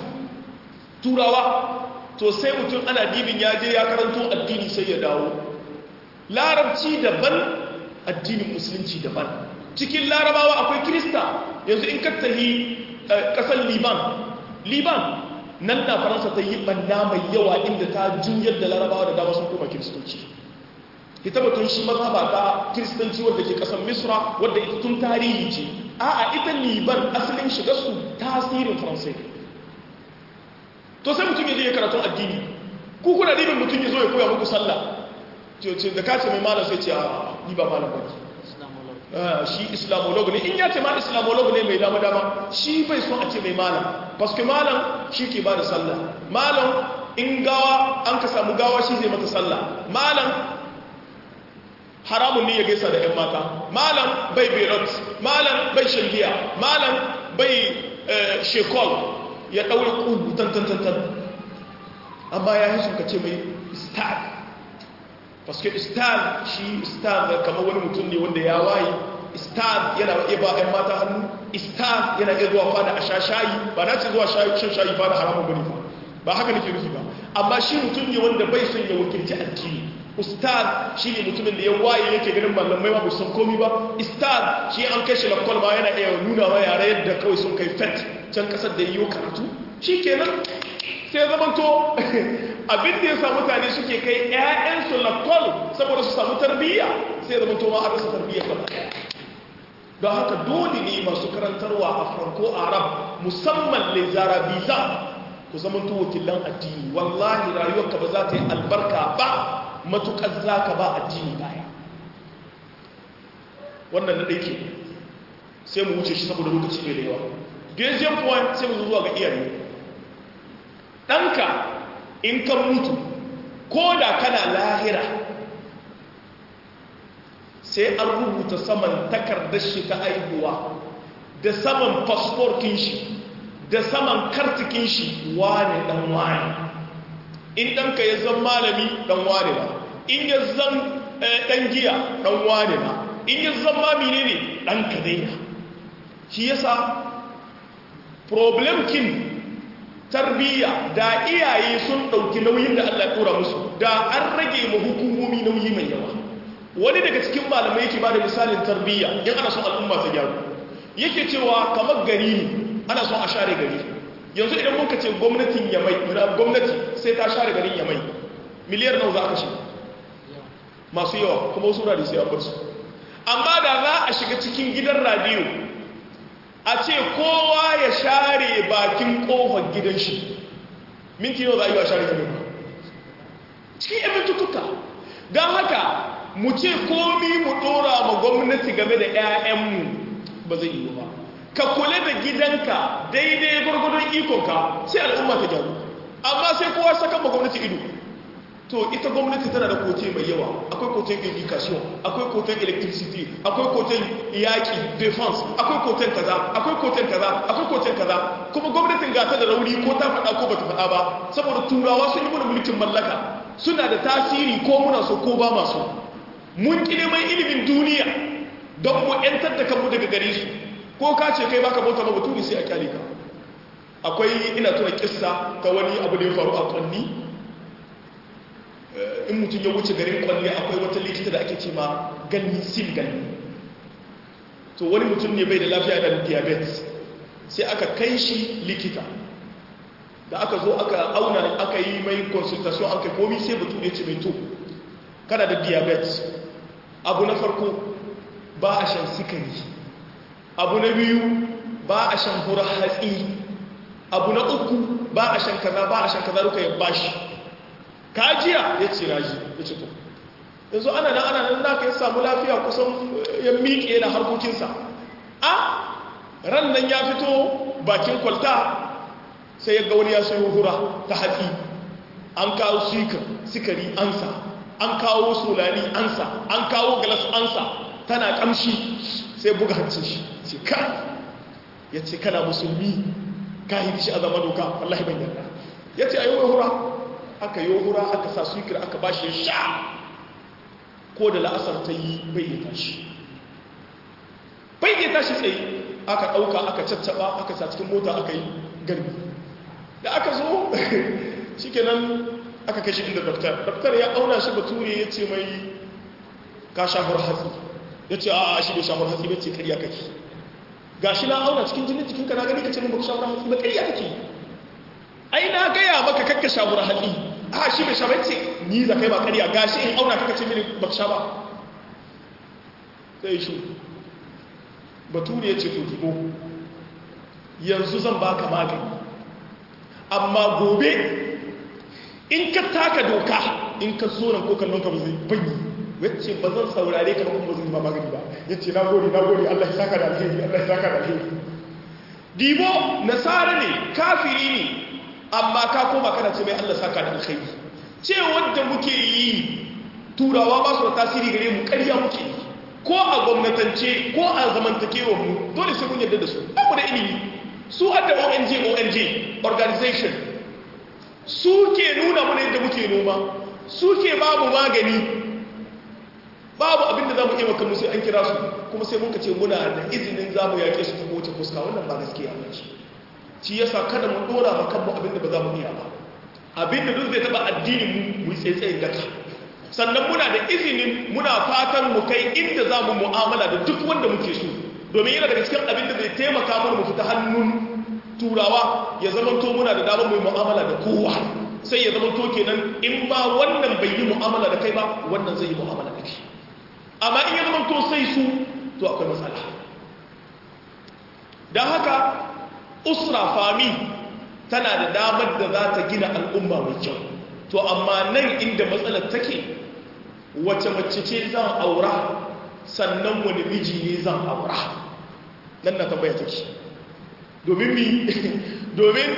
turawa to sai mutum ana dibin ya je ya karanto addini sai ya dawo larabci daban addinin musulunci daban cikin larabawa akwai kirista yanzu in ka tahi kasar liban liban nan da faransa ta yi banna mai yawa inda ta juyar da larabawa da dama sun koma kiristoci ita batun shi maza ba ta kiristanci wadda ke kasar misra wadda ita tun tarihi ce a'a ita liban asalin shiga su tasirin faransai to sai mutum ya je ya karatun addini ku kuna dibin mutum ya zo ya koya muku sallah da ka ce mai malam sai ce a ni ba malam bane shi islamolog ne in ya ce ma islamolog ne mai dama dama shi bai son a ce mai malam paske malam shi ke ba da sallah malam in gawa an ka samu gawa shi zai mata sallah malam haramun ne ya gaisa da 'yan mata malam bai berot malam bai shangiya malam bai shekol ya ɗaure ƙugu tantantantan amma ya yi sun ka ce mai stag paske stag shi stag kamar wani mutum ne wanda ya waye stag yana iya ba 'yan mata hannu stag yana iya zuwa fada a sha shayi ba na ce zuwa shan shayi fada haramun bane ba ba haka nake nufi ba amma shi mutum ne wanda bai son ya wakilci addini ustad shi ne mutumin da ya waye yake ganin mallamai ba san komi ba ustad shi an kai shi lakwal ma yana iya nuna wa yare yadda kawai sun kai fet can kasar da yiwu karatu shi kenan sai zamanto abin da ya sa mutane suke kai 'ya'yansu lakwal saboda su samu tarbiyya sai zamanto ma a rasa tarbiyya gaba don haka dole ne masu karantarwa a franco arab musamman le zarabiza ku zamanto wakilan addini wallahi rayuwarka ba za ta yi albarka ba matukar za ka ba addini baya wannan na ɗaike sai mu wuce shi saboda lokaci mai da yawa deuxième point sai mu zuwa ga iyaye ɗanka in kan mutu ko da kana lahira sai an rubuta saman takardar shi ta aihuwa da saman fasforkin shi da saman kartikin shi wane dan wane. In ɗanka ya zan malami dan wane ba, in ya zan ɗan giya dan wane ba, in ya zan mamine ne ɗan kadaina. shi yasa problem kin tarbiyya da iyaye sun ɗauki nauyin da Allah ya tura musu da an rage ma hukumomi nauyi mai yawa. Wani daga cikin malamai yake ba da misalin tarbiyya in ana son al'umma ta gyaru, yake cewa kamar gari ne ana son a share gari. Yanzu idan muka ce gwamnatin Yamai, gwamnati sai ta share garin Yamai, miliyar nawa za a kashe masu yawa, kuma wasu radi sai an bar su. Amma da za a shiga cikin gidan radiyo a ce kowa ya share bakin kofar gidan shi, minti nawa za a yi wa share garin ba cikin yan mintutuka. Don haka mu ce komi mu dora ma gwamnati game da 'ya'yanmu ba zai yi ba. Ka kula da gidanka daidai gwargwadon ikonka sai al'umma ta gyaru. Amma sai kowa saka ma gwamnati ido. To ita gwamnati tana da kote mai yawa, akwai koten education, akwai koten electricity, akwai koten yaki defense, akwai koten kaza, akwai koten kaza, akwai koten kaza. Kuma gwamnatin gata da rauni ko ta faɗa ko bata faɗa ba, saboda turawa sun yi mana mulkin mallaka, suna da tasiri ko muna so ko ba masu. Mun ƙi neman ilimin duniya don mu 'yantar da kanmu daga gare su. Ko ka ce kai baka bauta ba baturi sai a kyale ka. Akwai ina tuna kissa ta wani abu da ya faru a Kwanni. In mutum ya wuce garin Kwanni akwai wata likita da ake ce ma ganni sil ganni. To wani mutum ne bai da lafiya da diabetes, sai aka kai shi likita. Da aka zo aka auna aka yi mai consultation aka komi sai bature ce mai to kana da diabetes. Abu na farko ba a shan sikari, abu na biyu ba a shan hura hatsi, abu na uku ba a shan kaza ba a shan kaza duka ya bashi. Kajiya ya ce raji ya ce to yanzu ana nan ana nan naka ya samu lafiya kusan ya miƙe da harkokinsa. A ran nan ya fito bakin kwalta sai ya ga wani ya sayo hura ta hatsi, an kawo sikari ansa, an kawo solani ansa, an kawo galas ansa, tana kamshi. Sai buga hancin shi ce ka ya ce kana musulmi ka yi shi a zama doka wallahi ban yarda. Ya ce a yi hura, aka yi hura aka sa sukir aka ba shi ya sha, ko da la'asar ta yi bai ya tashi bai ya tashi tsaye. Aka ɗauka aka caccaba aka sa cikin mota aka yi garbi. Da aka zo shi kenan aka kai shi inda doktor doktor ya auna shi bature ya ce mai ka shafar hatsi. Ya ce a shi bai shafar hatsi ba, ce kariya kake. Ga shi na auna cikin jinin jikinka na gani ka ce min baka shafar hatsi ba, kariya kake. Ai na gaya maka kakka shafar hatsi. A shi bai shafar ce ni za kai ba kariya, ga shi in auna kaka ce mini baka sha ba. Sai shi bature ya ce to kibo yanzu zan baka magani, amma gobe in ka taka doka in ka so nan ko kallon ka ba zai banyi. Wacce ba zan saurare ka kuma ba zan yi magani ba. Ya ce na gode na gode Allah ya saka da alheri, Allah ya saka da alheri. Dibo nasara ne kafiri ne amma ka koma kana ce mai Allah saka da alheri. Ce wanda muke yi turawa ba su da tasiri gare mu, ƙarya muke yi. Ko a gwamnatance ko a zamantakewar mu dole sai mun yarda da su. Ba mu da ilimi. Su hadda O N G O N G organization su ke nuna mana yadda muke noma, su ke babu magani, babu abin da za mu iya maka musu an kira su kuma sai muka ce muna da izinin za mu yaƙe su ta kowace fuska. Wannan ba gaskiya ba ce. Shi yasa kada mu dora ma kanmu abin da ba za mu iya ba. Abin da duk zai taɓa addinin mu mu tsaitsayin daka. Sannan muna da izinin muna fatan mu kai inda za mu mu'amala da duk wanda muke so, domin yana daga cikin abin da zai taimaka mana mu fita hannun turawa ya zamanto muna da damar mu yi mu'amala da kowa. Sai ya zamanto kenan in ba wannan bai yi mu'amala da kai ba wannan zai yi mu'amala da kai. Amma in ya zamanto sai su to akwai matsala. Don haka usra fami tana da damar da za ta gina al'umma mai kyau. To amma nan inda matsalar take, wace mace ce zan aura sannan wani miji ne zan aura, nan na tambaya take. Domin mi domin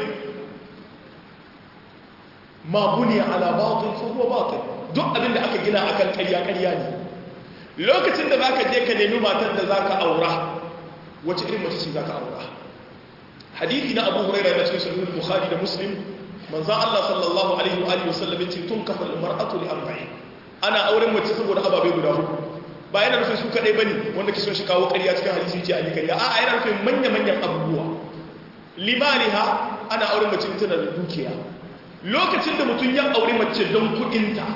ma buniya ala batil fa huwa batil. Duk abin da aka gina akan ƙarya ƙarya ne. lokacin da zaka je ka nemi matar da zaka aura wace irin mace ce zaka aura hadisi na Abu Hurairah da cikin sahih Bukhari da Muslim manzo Allah sallallahu alaihi wa alihi wasallam yace tun kafa al-mar'atu li arba'in ana auren mace saboda ababe guda hudu ba yana nufin su kadai bane wanda ke son shi kawo ƙarya cikin hadisi ce ali ƙarya a'a yana nufin manya manyan abubuwa limaniha ana auren mace tana da dukiya lokacin da mutum ya aure mace don kuɗinta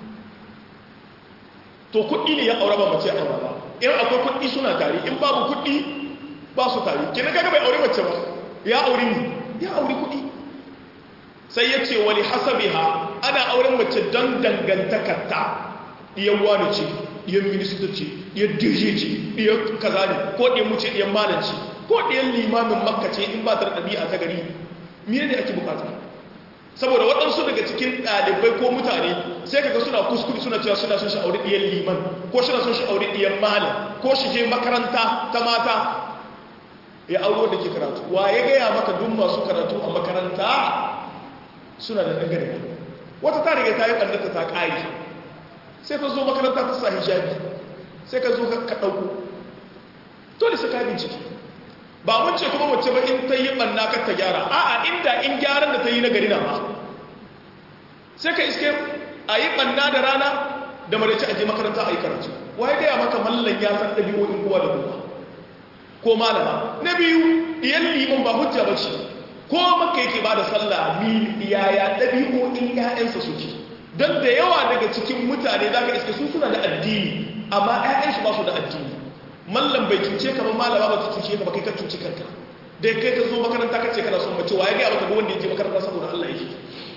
to kuɗi ne ya aure ba mace aure ba in akwai kuɗi suna tare in babu kuɗi ba su tare kina kaga bai aure mace ba ya aure ni ya aure kuɗi sai ya ce wali hasabiha ana auren mace don dangantakarta ɗiyan wani ce ɗiyan minista ce ɗiyan dirje ce ɗiyan kaza ne ko ɗiyan muce ɗiyan malanci ko ɗiyan limamin makka ce in ba ta da ɗabi'a ta gari mene ne ake bukata saboda waɗansu daga cikin ɗalibai ko mutane sai kaga suna kuskure suna cewa suna son shi aure ɗiyan liman ko suna son shi aure ɗiyan malam ko shi je makaranta ta mata ya auro da ke karatu wa ya gaya maka duk masu karatu a makaranta suna da dangane wata ta riga ta yi ɓannata ta ƙari sai ka zo makaranta ta sa hijabi sai ka zo ka ɗauko dole sai ka bincike ba mun ce kuma mace ba in ta yi ɓanna ka ta gyara a'a inda in gyaran da ta yi na gari na ba sai ka iske a yi ɓanna da rana da maraice a je makaranta a yi karatu waye gaya maka mallan ya san ɗabi'o'in kowa da kowa ko malama na biyu ɗiyan liman ba hujja ba ce ko maka yake ba da sallah ni yaya ɗabi'o'in ƴaƴansa suke don da yawa daga cikin mutane za ka iske su suna da addini amma ƴaƴansu ba su da addini mallam bai cuce ka ba malama ba ta cuce ka ba kai ka cuce kanka dai kai ka zo makaranta ka ce kana son mace wa ya gaya maka ga wanda ya je makaranta saboda Allah yake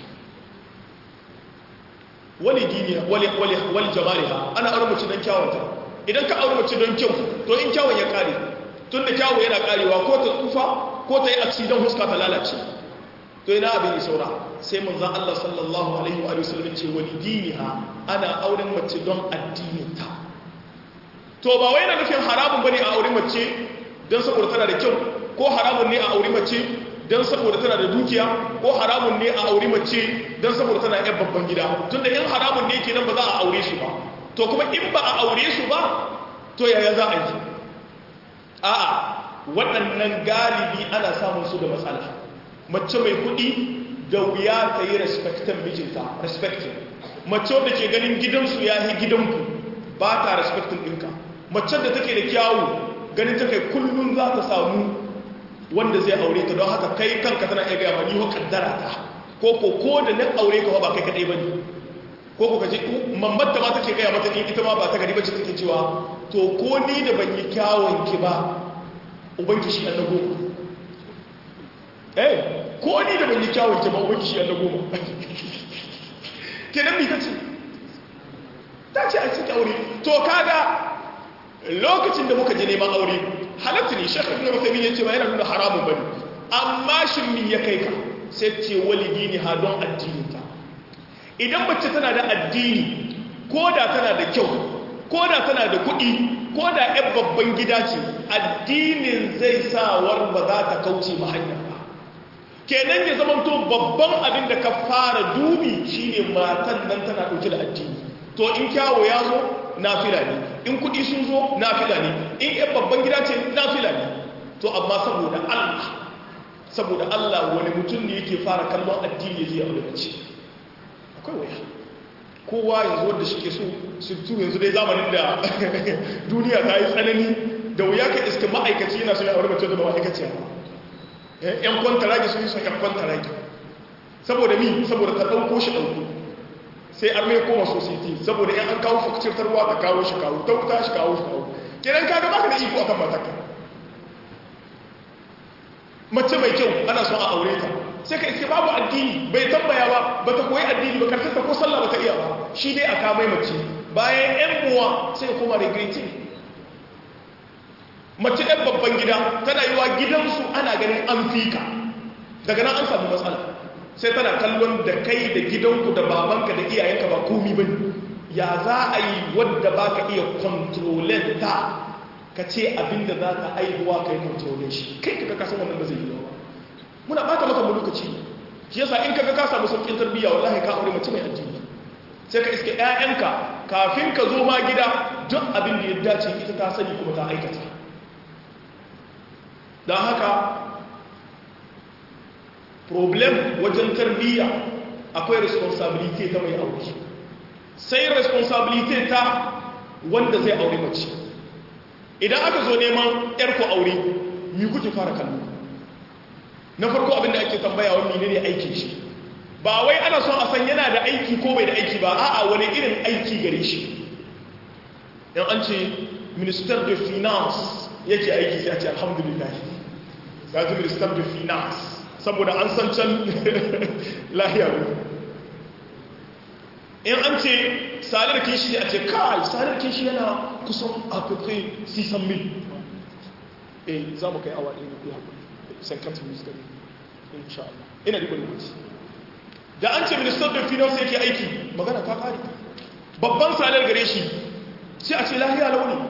wali diniya wali wali wali jamaliha ana aure mace don kyawunta idan ka aure mace don kyau to in kyawun ya kare tun da kyawu yana karewa ko ta tsufa ko ta yi accident huska ta lalace to ina abin yi saura sai manzon Allah sallallahu alaihi wa sallam ce wali diniha ana auren mace don addininta to ba wai na nufin haramun bane a aure mace don saboda tana da kyau ko haramun ne a aure mace don saboda tana da dukiya ko haramun ne a aure mace don saboda tana yan babban gida tunda in haramun ne kenan ba za a aure su ba to kuma in ba a aure su ba to yaya za a yi a'a waɗannan galibi ana samun su da matsala mace mai kuɗi da wuya ta yi respectin mijinta respectin mace wadda ke ganin gidansu ya yi gidanku ba ta respectin ɗinka mace da take da kyawu ganin ta kai kullum za ta samu wanda zai aure ta don haka kai kanka tana iya gaya mani wa kaddara ta ko ko ko da na aure ka ba kai kadai ba ne ko ko kaji mamman ta ma take gaya mata in ita ma ba ta gari ba ce take cewa to ko ni da ban yi kyawun ki ba ubanki shi Allah goma eh ko ni da ban yi kyawun ki ba ubanki shi Allah goma kenan mi tace ta ce a cikin aure to kaga lokacin da muka je neman aure halatta ne shekar ibn Uthaymeen ya ce ba yana nuna haramun bane amma shin mi ya kai ka sai ce walidi ne ha don addininta idan mace tana da addini ko da tana da kyau ko da tana da kuɗi ko da ‘yan babban gida ce addinin zai sawar ba za ta kauce ma hanya ba kenan ya zama to babban abin da ka fara dubi shine matan nan tana ɗauke da addini to in kyawo ya zo na fila ne in kuɗi sun zo na fila ne in ‘yan babban gida ce na fila ne to amma saboda Allah saboda Allah wani mutum ne yake fara kallon addini ya je a lokaci akwai waya kowa yanzu wanda shi ke so su yanzu dai zamanin da duniya ta yi tsanani da wuya ka iska ma'aikaci yana so ya aure mace da ma'aikaci ya yan kwantaragi sun yi son yan kwantaragi saboda mi saboda ta ɗauko shi ɗauko sai an mai koma society saboda yan an kawo fakcirtarwa ta kawo shi kawo ta wuta shi kawo shi kawo kiran ka ga baka da iko akan matakka mace mai kyau ana son a aure ta sai ka iske babu addini bai tambaya ba ba ta koyi addini ba karshen ta ko sallah ba ta iya ba shi dai a kamai mace bayan yan buwa sai kuma regretin mace yan babban gida tana yi wa gidansu ana ganin an fika daga nan an samu matsala sai tana kallon da kai da gidanku da babanka da iyayenka ba komi ba ya za a yi wadda ba ka iya kontrolen ta ka ce abinda za ka aihuwa ka yi kontrolen shi kai ka kasan wannan ba zai yi ba muna bata maka mu lokaci shi yasa in kaga ka samu saukin tarbiyya wallahi ka aure mace mai addini sai ka iske ƴaƴanka kafin ka zo ma gida duk abin da ya dace ita ta sani kuma ta aikata. don haka problem wajen tarbiyya akwai responsibility ta mai aure, sai responsibility ta wanda zai aure mace. idan aka zo neman yarku aure mi kuke fara kallo? na farko abinda ake tambaya wani ne ne aikin shi, ba wai ana son a san yana da aiki ko bai da aiki ba, a'a wani irin aiki gare shi. yan an ce minister de finance yake aiki sai a ce alhamdulillah ya ji minister de finance saboda an san can lahiya ne. in an ce salar kishi a ce kai salar kishi yana kusan a kai sisan mil, eh za mu kai awa ɗaya ne ku haƙuri sankantar minister insha Allah ina ribar lokaci. da an ce minister da finance yake aiki magana ta kare, babban salar gare shi sai a ce lahiya launi,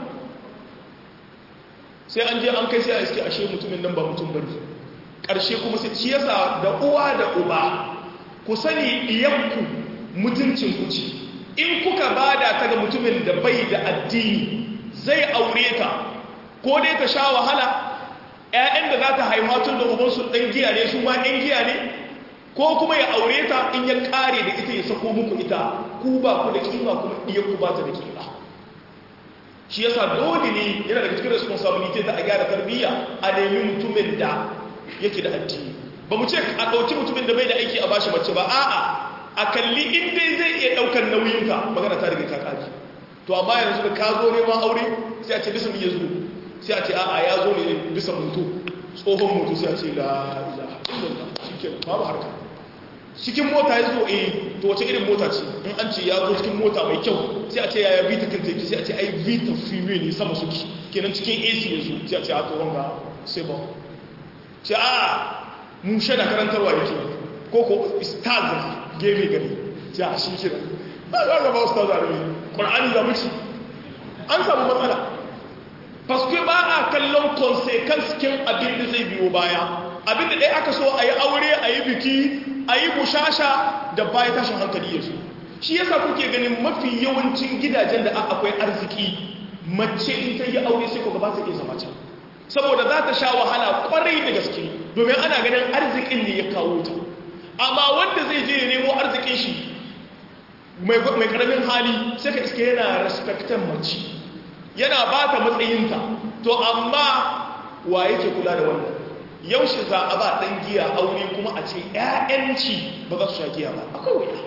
sai an je an kai sai a iske ashe mutumin nan ba mutum bane. ƙarshe kuma sai ci yasa da uwa da uba ku sani iyanku mutuncin ku ce, in kuka bada ta ga mutumin da bai da addini zai aure ta, ko dai ta sha wahala, ƴaƴan da za ta haifa tun da ubansu ɗan giya ne su ma ɗan giya ne, ko kuma ya aure ta in ya ƙare da ita ya sako muku ita, ku ba ku da kima kuma iyanku ba ta da kima. shi yasa dole ne yana daga cikin responsibility ta a gyara tarbiyya, a nemi mutumin da yake da addini. ba mu ce a ɗauki mutumin da bai da aiki a bashi mace ba, a'a a kalli in dai zai iya ɗaukar nauyinka, magana ta riga ta kaji. to amma yanzu da ka zo neman aure sai a ce bisa ya zo, sai a ce a'a ya zo ne bisa mutu, tsohon mutu, sai a ce la ilaha illallah, shikenan babu harka. cikin mota ya zo, eh to wace irin mota ce? in an ce ya zo cikin mota mai kyau sai a ce yaya vita kan teki, sai a ce ai vita freeway ne sama suke, kenan cikin A C ya zo, sai a ce a to wanga sai ba ce a mun shaida karantarwa yake ko ko stars gefe gari, sai a shi kira ba za ka ba stars a rai ƙwar'ani da muci an samu matsala, paske ba a kallon consequence kin abin da zai biyo baya. abin da ɗaya aka so a yi aure, a yi biki, a yi bushasha da baya tashin hankali ya zo. shi yasa kuke ganin mafi yawancin gidajen da akwai arziki, mace in ta yi aure sai kuka ba ta iya zama can, saboda za ta sha wahala kwarai da gaske, domin ana ganin arzikin ne ya kawo ta. amma wanda zai je ya nemo arzikin shi mai karamin hali sai ka iske yana respectan mace, yana ba ta matsayinta. to amma wa yake kula da wannan? yaushe za a ba ɗan giya aure kuma a ce ‘ya'yanci ba za su sha giya ba? akwai wuya.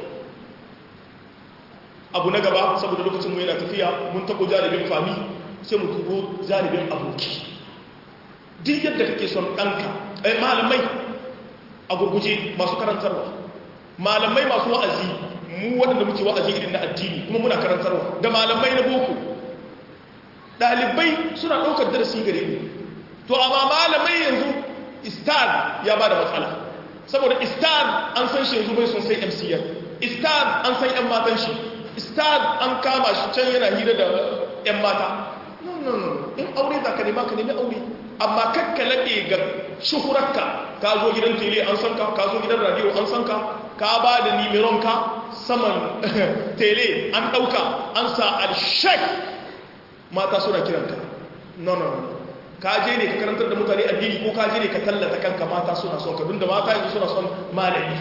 abu na gaba, saboda lokacin mu yana tafiya, mun tako jaribin fami sai mu tubo jaribin aboki. duk yadda kake son ɗanka, eh, malamai a gurguje masu karantarwa, malamai masu wa'azi, mu waɗanda muke wa'azi irin na addini kuma muna karantarwa, da malamai na boko, ɗalibai suna ɗaukar darasi gare mu. to amma malamai yanzu istad ya ba da matsala, saboda istad an san shi yanzu bai son sai M C R, istad an san ‘yan matan shi, istad an kama shi can yana hira da ‘yan mata. no no no in aure za ka nema ka nemi aure, amma kakka laɗe ga shuhurarka, ka zo gidan tele an san ka, ka zo gidan radio an san ka, ka ba da nimironka saman tele an ɗauka an sa al-shek, mata suna kiranka. no no no ka je ne ka karantar da mutane addini, ko ka je ne ka tallata kanka, mata suna son ka, tunda mata yanzu suna son malami.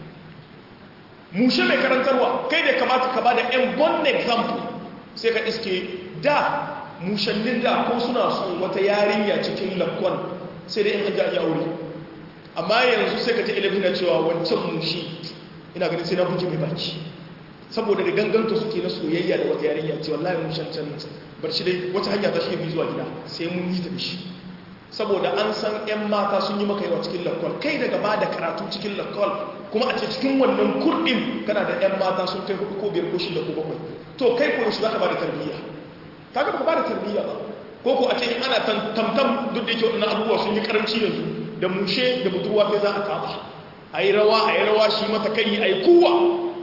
mushe mai karantarwa kai da kamata ka bada yan bon example, sai ka iske da mushannin da ko suna son wata yarinya cikin lakon sai dai in an ji aure, amma yanzu sai ka ta ilimin na cewa wancan mushi ina ganin sai na buge mai baki, saboda da ganganta suke na soyayya da wata yarinya ce wallahi mushan can bar shi dai wata hanya ta shi zuwa gida sai mun yi ta bishi, saboda an san ‘yan mata sun yi maka yawa cikin lakol, kai daga ba da karatu cikin lakol kuma a ce cikin wannan kurɗin kana da ‘yan mata sun kai hudu ko biyar ko shida ko bakwai, to kai ko shi za ka ba da tarbiyya? ka ga ba ba da tarbiyya ba. ko ko a ce in ana tamtam duk da yake waɗannan abubuwa sun yi karanci yanzu, da mushe da budurwa kai za a kaba a yi rawa a yi rawa shi mata kai a yi kuwa.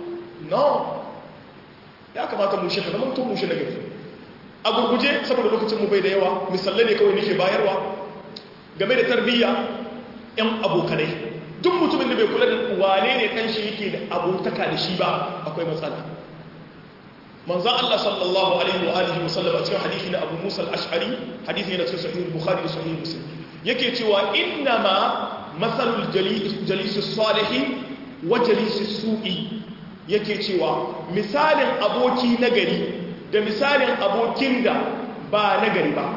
no ya kamata mushe ka zama mutum mushe na gari. a gurguje saboda lokacin mu bai da yawa, misalai ne kawai nake bayarwa game da tarbiyya. yan abokanai, duk mutumin da bai kula da wane ne kan shi yake da abotaka da shi ba, akwai matsala. manzon Allah sallallahu alaihi wa alihi wasallam a cikin hadisi na Abu Musa al-Ash'ari hadisi yana cikin sahih Bukhari da sahih Muslim yake cewa innama masalul jalis as-salih wa jalis as-su'i yake cewa misalin aboki nagari da misalin abokin da ba nagari ba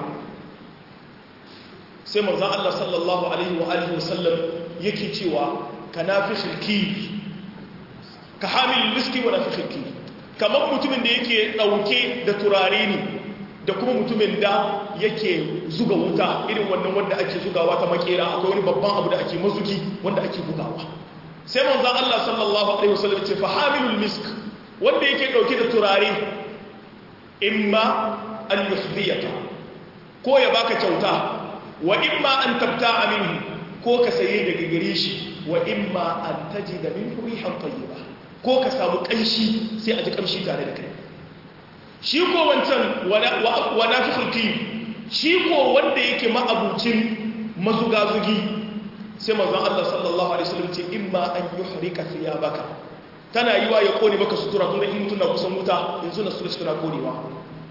sai manzon Allah sallallahu alaihi wa alihi wasallam yake cewa kanafishil kif ka hamil miski wa nafishil kif kamar mutumin da yake dauke da turare ne da kuma mutumin da yake zuga wuta irin wannan wanda ake zugawa ta makera akwai wani babban abu da ake mazuki wanda ake bugawa sai manzo Allah sallallahu alaihi wasallam ce fa hamilul misk wanda yake dauke da turare imma an yusdiyaka ko ya baka kyauta wa imma an tabta'a minhu ko ka saye daga gare shi wa imma an tajida minhu rihan tayyiba ko ka samu kanshi sai a ji kanshi tare da kai shi ko wancan wa nafikhul qiyam shi ko wanda yake ma'abucin mazugazugi sai manzon Allah sallallahu alaihi wasallam ce imma an yuhrika thiyabaka tana yiwa ya kone maka sutura tunda in mutuna kusan wuta yanzu na sutura konewa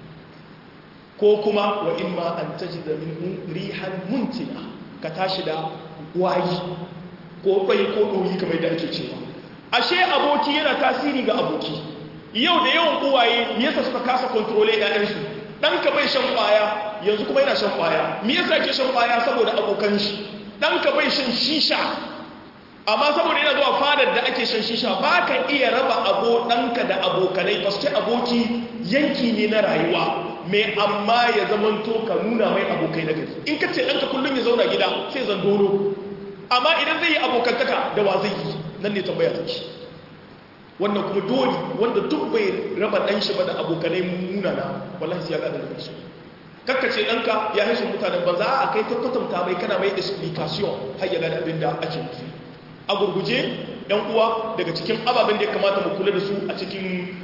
ko kuma wa imma an tajida minhu rihan muntina ka tashi da wayi ko bai ko doyi kamar da ake cewa ashe aboki yana tasiri ga aboki yau da yawan uwaye me yasa suka kasa kontrole ƴaƴansu ɗanka bai shan kwaya yanzu kuma yana shan kwaya me yasa ke shan kwaya saboda abokan shi ɗanka bai shan shisha amma saboda yana zuwa fadar da ake shan shisha ba ka iya raba abo ɗanka da abokanai ba su ce aboki yanki ne na rayuwa mai amma ya zamanto ka nuna mai abokai na gari in ka ce ɗanka kullum ya zauna gida sai zan doro amma idan zai yi abokantaka da wa zai yi nan ne tambaya ta shi wannan kuma dole wanda duk bai raba ɗan shi ba da abokanai munana wallahi sai ya gada da su kakkace ɗanka ya haishin mutanen ba za a kai ta kwatanta mai kana mai explication har ya gada abin da ake nufi a gurguje ɗan uwa daga cikin ababen da ya kamata mu kula da su a cikin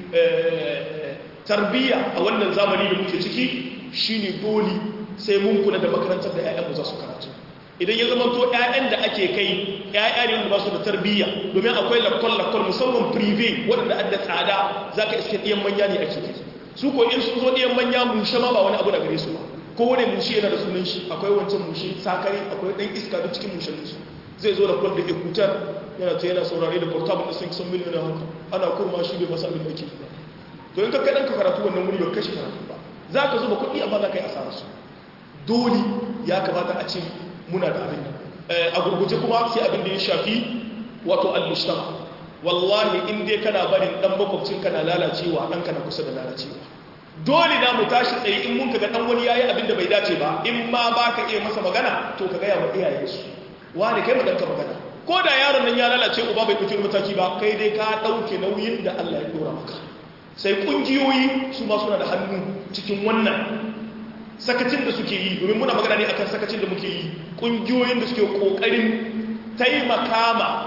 tarbiyya a wannan zamani da muke ciki shine dole sai mun kula da makarantar da 'ya'yanmu za su karatu idan ya zama to 'ya'yan da ake kai 'ya'ya ne wanda ba su da tarbiyya domin akwai lakkol-lakkol musamman prive waɗanda an da tsada za ka iske ɗiyan manya ne ake kai su ko in sun zo ɗiyan manya mushe ma ba wani abu da gare su ba ko wani mushe yana da sunan shi akwai wancan mushe sakare akwai ɗan iska duk cikin mushen su zai zo lakkol da ekutar yana ta yana saurare da portable da sun san miliyan haka ana kurma shi bai masa abin da ke ba to in ka kai ɗanka karatu wannan wuri ba kashe karatu ba za ka zuba kuɗi amma za ka yi asara su dole ya kamata a ce muna da abin a gurguje kuma sai abin da ya shafi wato al-mujtama wallahi in dai kana barin dan makwabcin ka na lalacewa dan kana kusa da lalacewa dole na mu tashi tsaye in mun kaga dan wani yayi abin da bai dace ba in ma baka iya masa magana to ka ga ya wa iyayen su wani kai mu danka magana ko da yaron nan ya lalace uba bai dauki mataki ba kai dai ka dauke nauyin da Allah ya dora maka sai kungiyoyi su ma suna da hannu cikin wannan sakacin da suke yi domin muna magana ne akan sakacin da muke yi kungiyoyin da suke kokarin taimaka ma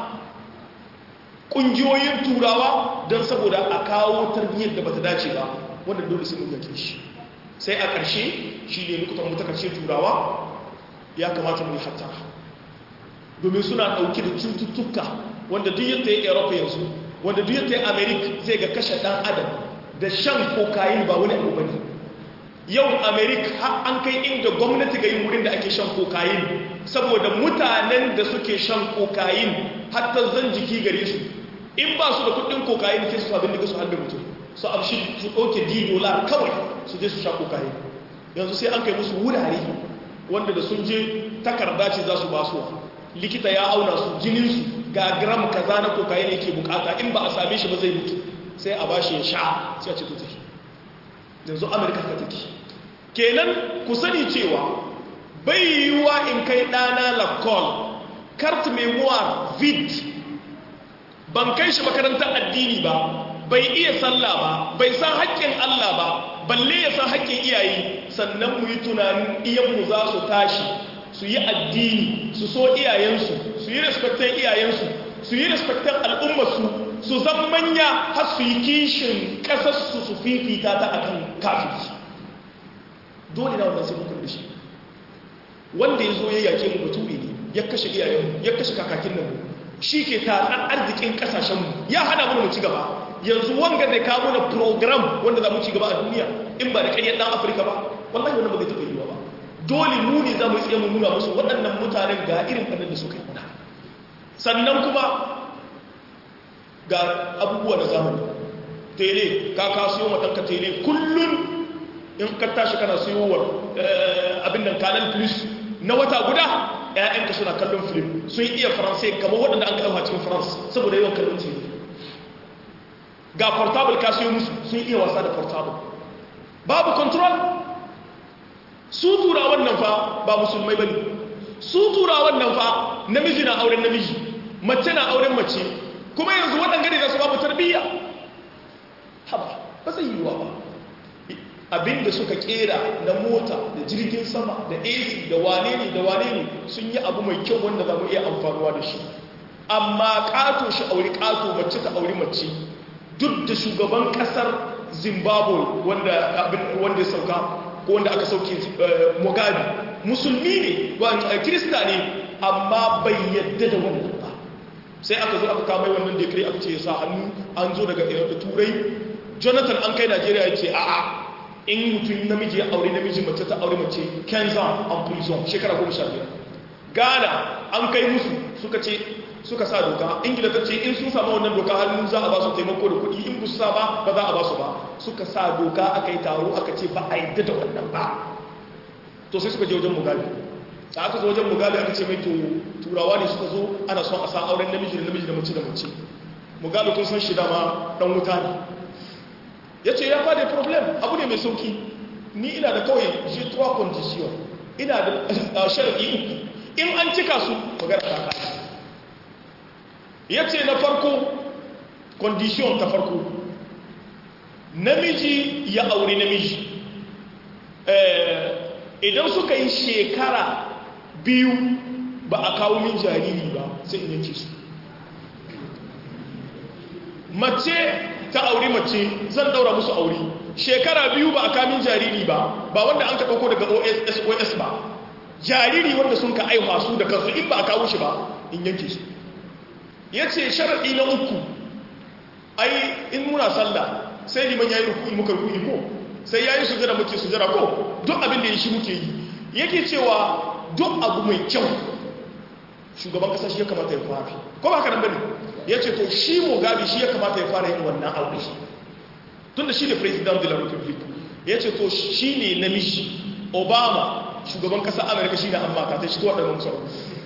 kungiyoyin turawa don saboda a kawo tarbiyyar da bata dace ba wanda dole sai mun yake shi sai a ƙarshe shi ne nukutan mu ta ƙarshe turawa ya kamata mu yi hatta domin suna ɗauke da cututtuka wanda duk yadda ya Europe yanzu wanda duk yadda ya America zai ga kashe ɗan adam da shan kokain ba wani abu bane yau america an kai inda gwamnati ga yin wurin da ake shan kokain saboda mutanen da suke shan kokain hatta zan jiki gare su in ba su da kudin kokain sai su abin da su halbe mutum su amshi su ɗauke d dola kawai su je su sha kokain yanzu sai an kai musu wurare wanda da sun je takarda ce za su ba su likita ya auna su jininsu ga gram kaza na kokain yake bukata in ba a same shi ba zai mutu sai a bashi ya sha sai a ce tuta yanzu amurka ka take kenan ku sani cewa bai yiwuwa in kai ɗana lakol kart memoir vid ban kai shi makarantar addini ba bai iya sallah ba bai san haƙƙin allah ba balle ya san haƙƙin iyaye sannan mu yi tunanin iyanmu za su tashi su yi addini su so iyayensu su yi respectan iyayensu su yi respectan al'ummarsu su zan manya har su yi kishin ƙasarsu su fifita ta akan kafin dole na wannan sai muka da shi wanda ya zo ya yake mu bature ne ya kashe iyayenmu ya kashe kakakin nan shi ke tatsan arzikin kasashenmu ya hana mu mu ci gaba. Yanzu wanga da kawo na program wanda za mu ci gaba a duniya in ba da ƙaryar ɗan Afirka ba wallahi wannan ba zai taɓa yiwuwa ba. Dole mu ne za mu tsaye mu nuna musu waɗannan mutanen ga irin fannin da suka yi muna. Sannan kuma ga abubuwa na zamani tele ka ka siyo matanka tele kullum in ka tashi kana siyo wa abin nan kanan plus na wata guda ƴaƴanka suna kallon film sun iya faransai kamar waɗanda an kaɗa cikin france saboda yawan kallon tele ga portable ka siyo musu sun iya wasa da portable babu control. Su tura wannan fa ba musulmai bane, su tura wannan fa namiji na auren namiji mace na auren mace kuma yanzu waɗanda ne za su babu tarbiyya haba ba zai yiwuwa ba. Abinda suka kera na mota da jirgin sama da A C da wane ne da wane ne sun yi abu mai kyau wanda za mu iya amfanuwa da shi, amma ƙato shi auri ƙato mace ta auri mace. Duk da shugaban ƙasar Zimbabwe wanda wanda ya sauka ko wanda aka sauke Mugabe musulmi ne wanda kirista ne amma bai yadda da wannan ba, sai aka zo aka kama wannan decree aka ce ya sa hannu an zo daga turai. Jonathan an kai Najeriya ya ce a'a in mutum namiji ya aure namiji mace ta aure mace kenza an prison shekara goma sha biyar. Ghana an kai musu suka ce suka sa doka, Ingila ta ce in sun samu wannan doka hannu za a ba su taimako da kuɗi in busu sa ba ba za a ba su ba, suka sa doka aka yi taro aka ce ba a yadda da wannan ba. To sai suka je wajen Mugabe, da aka zo wajen Mugabe aka ce mai to turawa ne suka zo ana son a sa auren namiji da namiji da mace da mace. Mugabe kun san shi dama dan wuta ne, ya ce ya fada problem abu ne mai sauki, ni ina da kawai je trois conditions, ina da sharadi uku in an cika su magana ta kai. Ya ce na farko condition ta farko namiji ya aure namiji idan suka yi shekara biyu ba a kawo min jariri ba sai in yanke su. Mace ta aure mace zan daura musu aure shekara biyu ba a kamin jariri ba ba wanda an ka dauko daga O S ba, jariri wanda sun ka aiwa su da kansu in ba a kawo shi ba in yanke su. Ya ce sharaɗi na uku ai in muna sallah sai liman ya yi rukuni muka rukuni ko sai ya yi sujada muke sujada ko duk abin da ya shi muke yi. Yake cewa duk abu mai kyau shugaban kasa shi ya kamata ya fara ko ba haka nan bane. Ya ce to shi Mugabe shi ya kamata ya fara yin wannan aure tun da shi ne president de la republique. Ya ce to shi ne namiji, Obama shugaban kasa Amerika shi ne amma ta shi to waɗannan musamman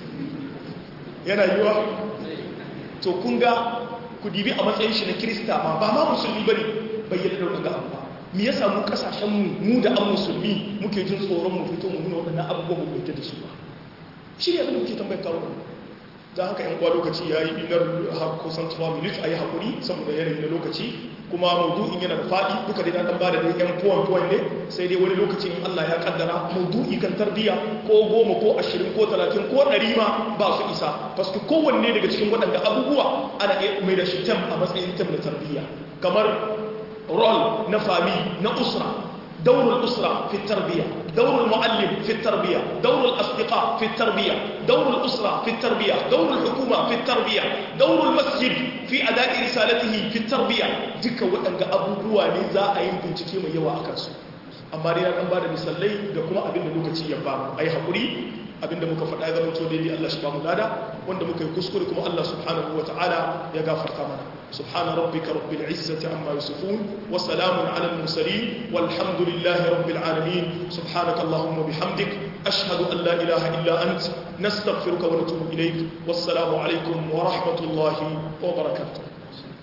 yana yiwa. To kun ga ku dibi a matsayin shi na kirista ma ba ma musulmi bane bai yadda da wannan abu ba. Me yasa mu kasashen mu mu da an musulmi muke jin tsoron mu fito mu nuna waɗannan abubuwan mu da su ba? Shi ne abin da muke tambayar kawo. Da haka yan kwa lokaci ya yi inar kusan tsawa minutes a yi haƙuri saboda yanayi na lokaci kuma maudu'in yana da faɗi duka dai na ɗan ba da dai yan puwan puwan ne sai dai wani lokaci in Allah ya kaddara maudu'i kan tarbiyya ko goma ko ashirin ko talatin ko ɗari ma ba su isa paske kowanne daga cikin waɗanda abubuwa ana iya mai da shi tem a matsayin tem na tarbiyya kamar rol na fami na usra دور الأسرة في التربية، دور المعلم في التربية، دور الأصدقاء في التربية، دور الأسرة في التربية، دور الحكومة في التربية، دور المسجد في أداء رسالته في التربية. ذكا وأنك أبو بواني ذا أين بنتكي من يوا أكاسو. أما رينا أنبار مثالي دكما أبين لوكتي يبام أي حقوري abinda muka faɗa ya zama to daidai Allah shi ba mu lada wanda muka yi kuskure kuma Allah subhanahu ta'ala ya gafarta mana subhana rabbika rabbil izzati amma yasifun wa salamun ala al mursalin walhamdulillahi rabbil alamin subhanaka allahumma bihamdik ashhadu an la ilaha illa ant nastaghfiruka wa natubu ilayk wassalamu alaikum wa rahmatullahi wa barakatuh.